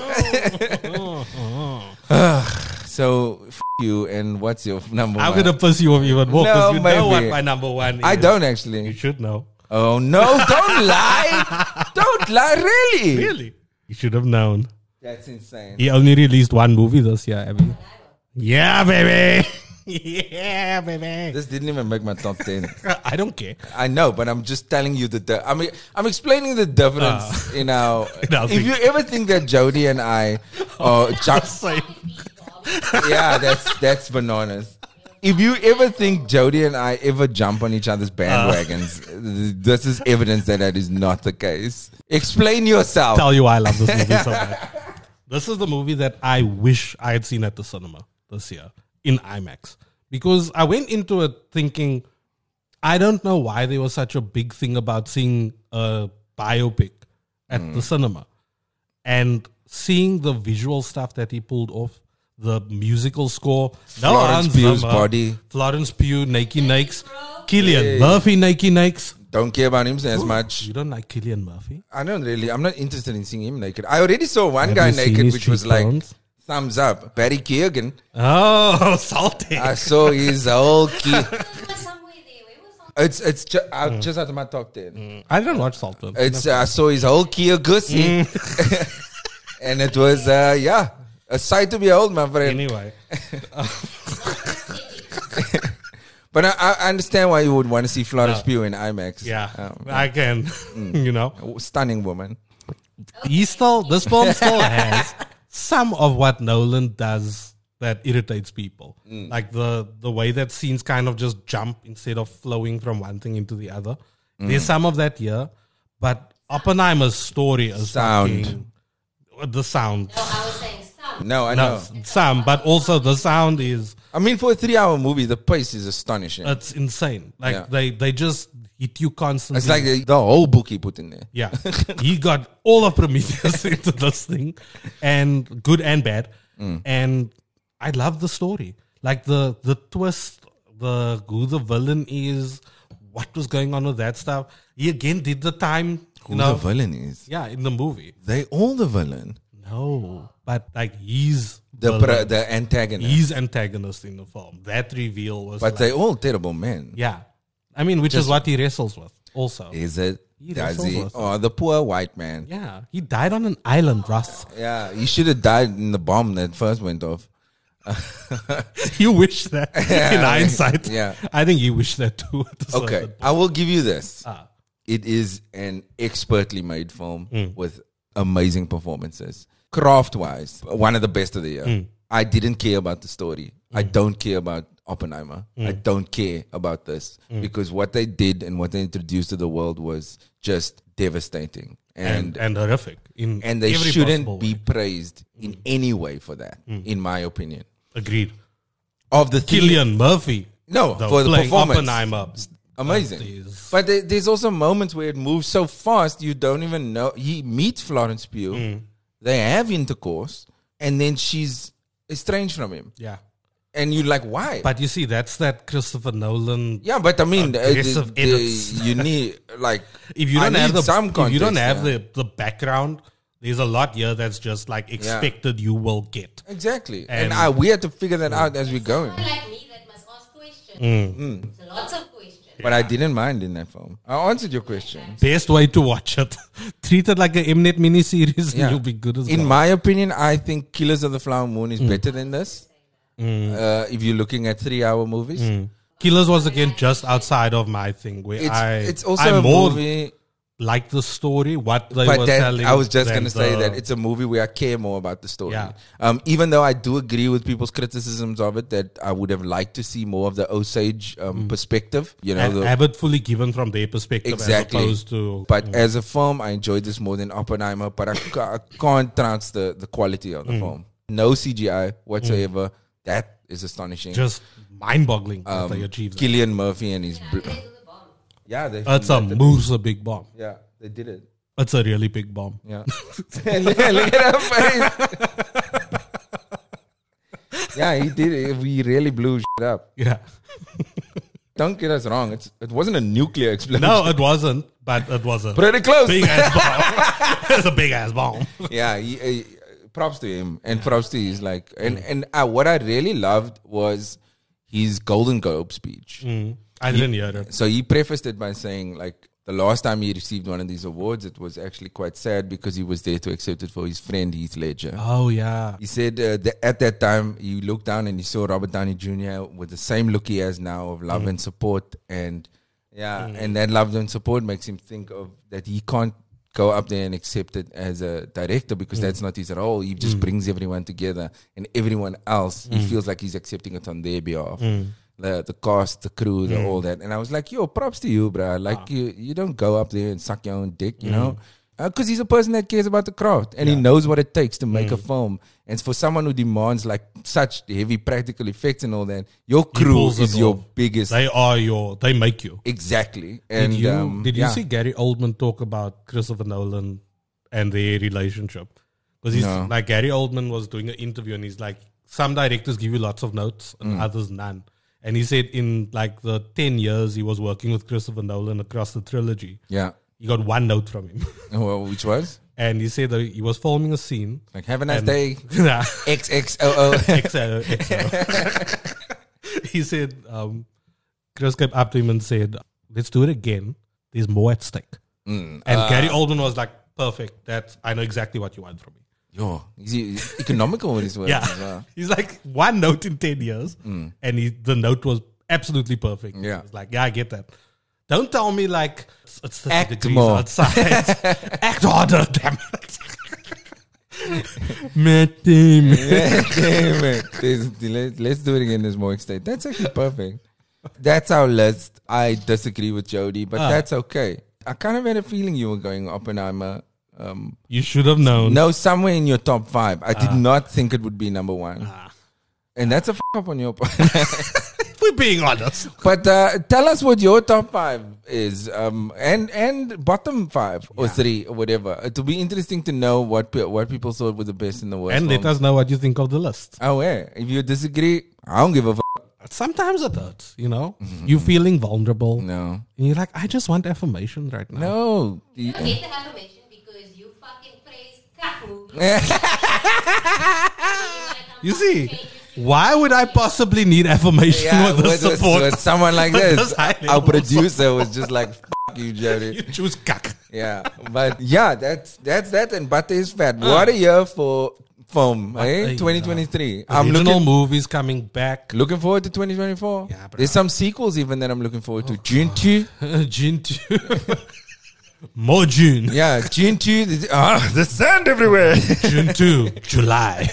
So f- you, and what's your f- number I'm one? gonna piss you off even more because No, you know what maybe. my number one is. I don't You actually. should know. Oh no! Don't lie! Don't lie! Really? Really? You should have known. That's insane. He only released one movie this year, Abby. Yeah, baby. Yeah, baby. This didn't even make my top ten. I don't care. I know, but I'm just telling you the. Di- I mean, I'm explaining the difference in our. in our If thing. you ever think that Jody and I, are just Same. yeah, that's that's bananas. If you ever think Jody and I ever jump on each other's bandwagons, this is evidence that that is not the case. Explain yourself. Tell you why I love this movie so much. This is the movie that I wish I had seen at the cinema this year in IMAX. Because I went into it thinking, I don't know why there was such a big thing about seeing a biopic at mm. the cinema. And seeing the visual stuff that he pulled off, the musical score, Florence Pugh's body, Florence Pugh, Naked Nakes, Cillian yeah. Murphy, Naked Nakes. Don't care about him as Ooh, much. You don't like Cillian Murphy? I don't really. I'm not interested in seeing him naked. I already saw one Have guy naked, which was like bones? thumbs up. Barry Keoghan. Oh, salty. I saw his whole key. It's it's ju- out, mm. just out of my top ten. Mm. I didn't watch Saltburn. It's uh, I saw his whole Kia Gussie, mm. and it was uh, yeah a sight to behold, my friend. Anyway, but I, I understand why you would want to see Florence no. Pugh in IMAX. Yeah, um, I can. Mm. You know, stunning woman. He still this film still has some of what Nolan does that irritates people. Mm. Like the, the way that scenes kind of just jump instead of flowing from one thing into the other. Mm. There's some of that here, but Oppenheimer's story is sound. Fucking, the sound. No, I was saying sound. No, I know. No, some, but also the sound is... I mean, for a three-hour movie, the pace is astonishing. It's insane. Like, yeah. they, they just hit you constantly. It's like the, the whole book he put in there. Yeah. He got all of Prometheus into this thing, and good and bad. Mm. And... I love the story. Like the the twist, the who the villain is, what was going on with that stuff. He again did the time. Who you know, the villain is? Yeah, in the movie. They all the villain. No, but like he's the the, the antagonist. He's antagonist in the film. That reveal was. But like, they all terrible men. Yeah, I mean, which Just, is what he wrestles with. Also, is it? He Does he? Oh, the poor white man. Yeah, he died on an island, Russ. Yeah, he should have died in the bomb that first went off. You wish that yeah, in hindsight. Yeah, I think you wish that too. Okay, I will give you this. Ah. It is an expertly made film mm. with amazing performances. Craft-wise, one of the best of the year. Mm. I didn't care about the story. Mm. I don't care about Oppenheimer. Mm. I don't care about this mm. because what they did and what they introduced to the world was just devastating. And, and, and horrific. In and they shouldn't be way. praised in mm. any way for that, mm. in my opinion. Agreed. Of the Cillian Murphy. No, for the performance. Oppenheimer. Amazing. But there, there's also moments where it moves so fast you don't even know. He meets Florence Pugh. Mm. They have intercourse. And then she's estranged from him. Yeah. And you're like, why? But you see, that's that Christopher Nolan. Yeah, but I mean, uh, aggressive the, edits. The, you need like if you don't I have the some context, if you don't have yeah. the, the background, there's a lot here that's just like expected. Yeah. You will get exactly, and, and I, we had to figure that out as we're going. Like me, that must ask questions. Mm. Mm. So lots of questions. But yeah. I didn't mind in that film. I answered your question. Best way to watch it. Treat it like a Mnet miniseries, yeah. and you'll be good as In well. my opinion, I think Killers of the Flower Moon is mm. better than this. Mm. Uh, if you're looking at three-hour movies, mm. Killers was again just outside of my thing. Where it's, I, it's also I a more movie. Like the story, what they but were that, telling. I was just going to the, say that it's a movie where I care more about the story. Yeah. Um, even though I do agree with people's criticisms of it, that I would have liked to see more of the Osage um, mm. perspective. You know, and the, have it fully given from their perspective, exactly. as opposed to. But mm. as a film, I enjoyed this more than Oppenheimer. But I, ca- I can't trounce the the quality of the mm. film. No C G I whatsoever. Mm. That is astonishing. Just mind-boggling um, that they achieved. Cillian Murphy and his. Yeah, Br- they do the bomb. yeah they. That's a moves a big bomb. Yeah. They did it. It's a really big bomb. Yeah. look, look at her face. Yeah, he did it. We really blew shit up. Yeah. Don't get us wrong. It's it wasn't a nuclear explosion. No, it wasn't. But it was a pretty close. Big ass bomb. It's a big ass bomb. Yeah. He, he, props to him and props to his like and mm. and uh, what I really loved was his Golden Globe speech. Mm. I he, didn't hear it. So he prefaced it by saying like. The last time he received one of these awards, it was actually quite sad because he was there to accept it for his friend Heath Ledger. Oh, yeah. He said uh, that at that time, he looked down and he saw Robert Downey Junior with the same look he has now of love mm. and support. And yeah, mm. and that love and support makes him think of that he can't go up there and accept it as a director because mm. that's not his role. He just mm. brings everyone together and everyone else, mm. he feels like he's accepting it on their behalf. Mm. The the cast, the crew, the mm. all that. And I was like, yo, props to you, bro. Like, ah. you, you don't go up there and suck your own dick, you mm. know? Because he's a person that cares about the craft and he Yeah. knows what it takes to make Mm. a film. And for someone who demands like such heavy practical effects and all that, your He crew pulls it is your off. biggest. They are your. They make you. Exactly. And Did you um, did you yeah. see Gary Oldman talk about Christopher Nolan and their relationship? Because he's No. like Gary Oldman was doing an interview and he's like, some directors give you lots of notes and Mm. others none. And he said in like the ten years he was working with Christopher Nolan across the trilogy, Yeah. he got one note from him. Well, which was? And he said that he was filming a scene. Like, have a nice and- day. Nah. X X O O. X O, X O. He said, um, Chris came up to him and said, let's do it again. There's more at stake. Mm, And uh, Gary Oldman was like, perfect. That's I know exactly what you want from me. Yo, is he economical with his words Yeah. as well? He's like, one note in ten years. And he, the note was absolutely perfect. Yeah. He was like, yeah, I get that. Don't tell me like, it's, it's thirty Act degrees more. outside. Act harder, damn it. Matt Damon. Yeah, damn it. There's- let- Let's do it again. There's more extent. That's actually perfect. That's our list. I disagree with Jody, but Ah. that's okay. I kind of had a feeling you were going Oppenheimer. Um, You should have known. no, somewhere in your top five. I Ah. did not think it would be number one. And that's a f up on your part. If we're being honest. But uh, tell us what your top five is, um, and and bottom five or three or whatever. It'll be interesting to know what pe- what people thought were the best in the worst. And let films. us know what you think of the list. Oh, yeah. If you disagree, I don't give a f. Sometimes it hurts, you know? You feeling vulnerable. No, And you're like, I just want affirmation right now. no. You don't get the affirmation because you fucking praise Kafu. You see, why would I possibly need affirmation Yeah, with the with, with, support? with someone like With this, this high our level of producer was just like, "F you, Jody." You choose cuck. Yeah, but yeah, that's that's that. And butter is fat. Ah. What a year for film, a eh? year. twenty twenty-three. I'm Original looking movies coming back. looking forward to twenty twenty-four. Yeah, bro. There's some sequels even that I'm looking forward to. June two. June two. More June. Yeah, June two. the- Ah, the sand everywhere. June two. July.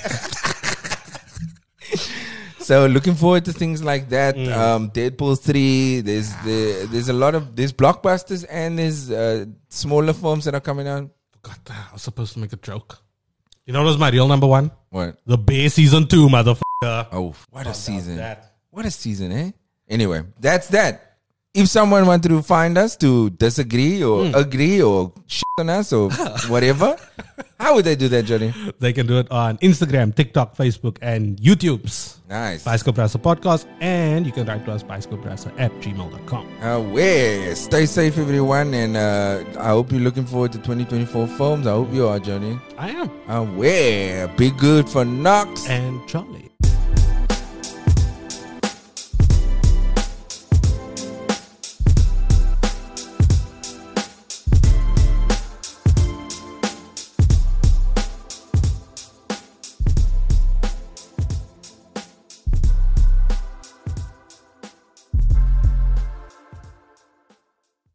So looking forward to things like that. Mm. Um, Deadpool three. There's the, there's a lot of there's blockbusters and there's uh, smaller films that are coming out. God, I was supposed to make a joke. You know what was my real number one? What? The Bear season two, motherfucker. Oh, what a season! that. What a season, eh? Anyway, that's that. If someone wanted to find us to disagree or Hmm. agree or shit on us or whatever, how would they do that, Johnny? They can do it on Instagram, TikTok, Facebook, and YouTube's Nice. Bicycle Brasser Podcast. And you can write to us, bicyclebrasser at gmail dot com. Away. Stay safe, everyone, and uh, I hope you're looking forward to twenty twenty-four films. I hope you are, Johnny. I am. Away. Be good for Knox. And John.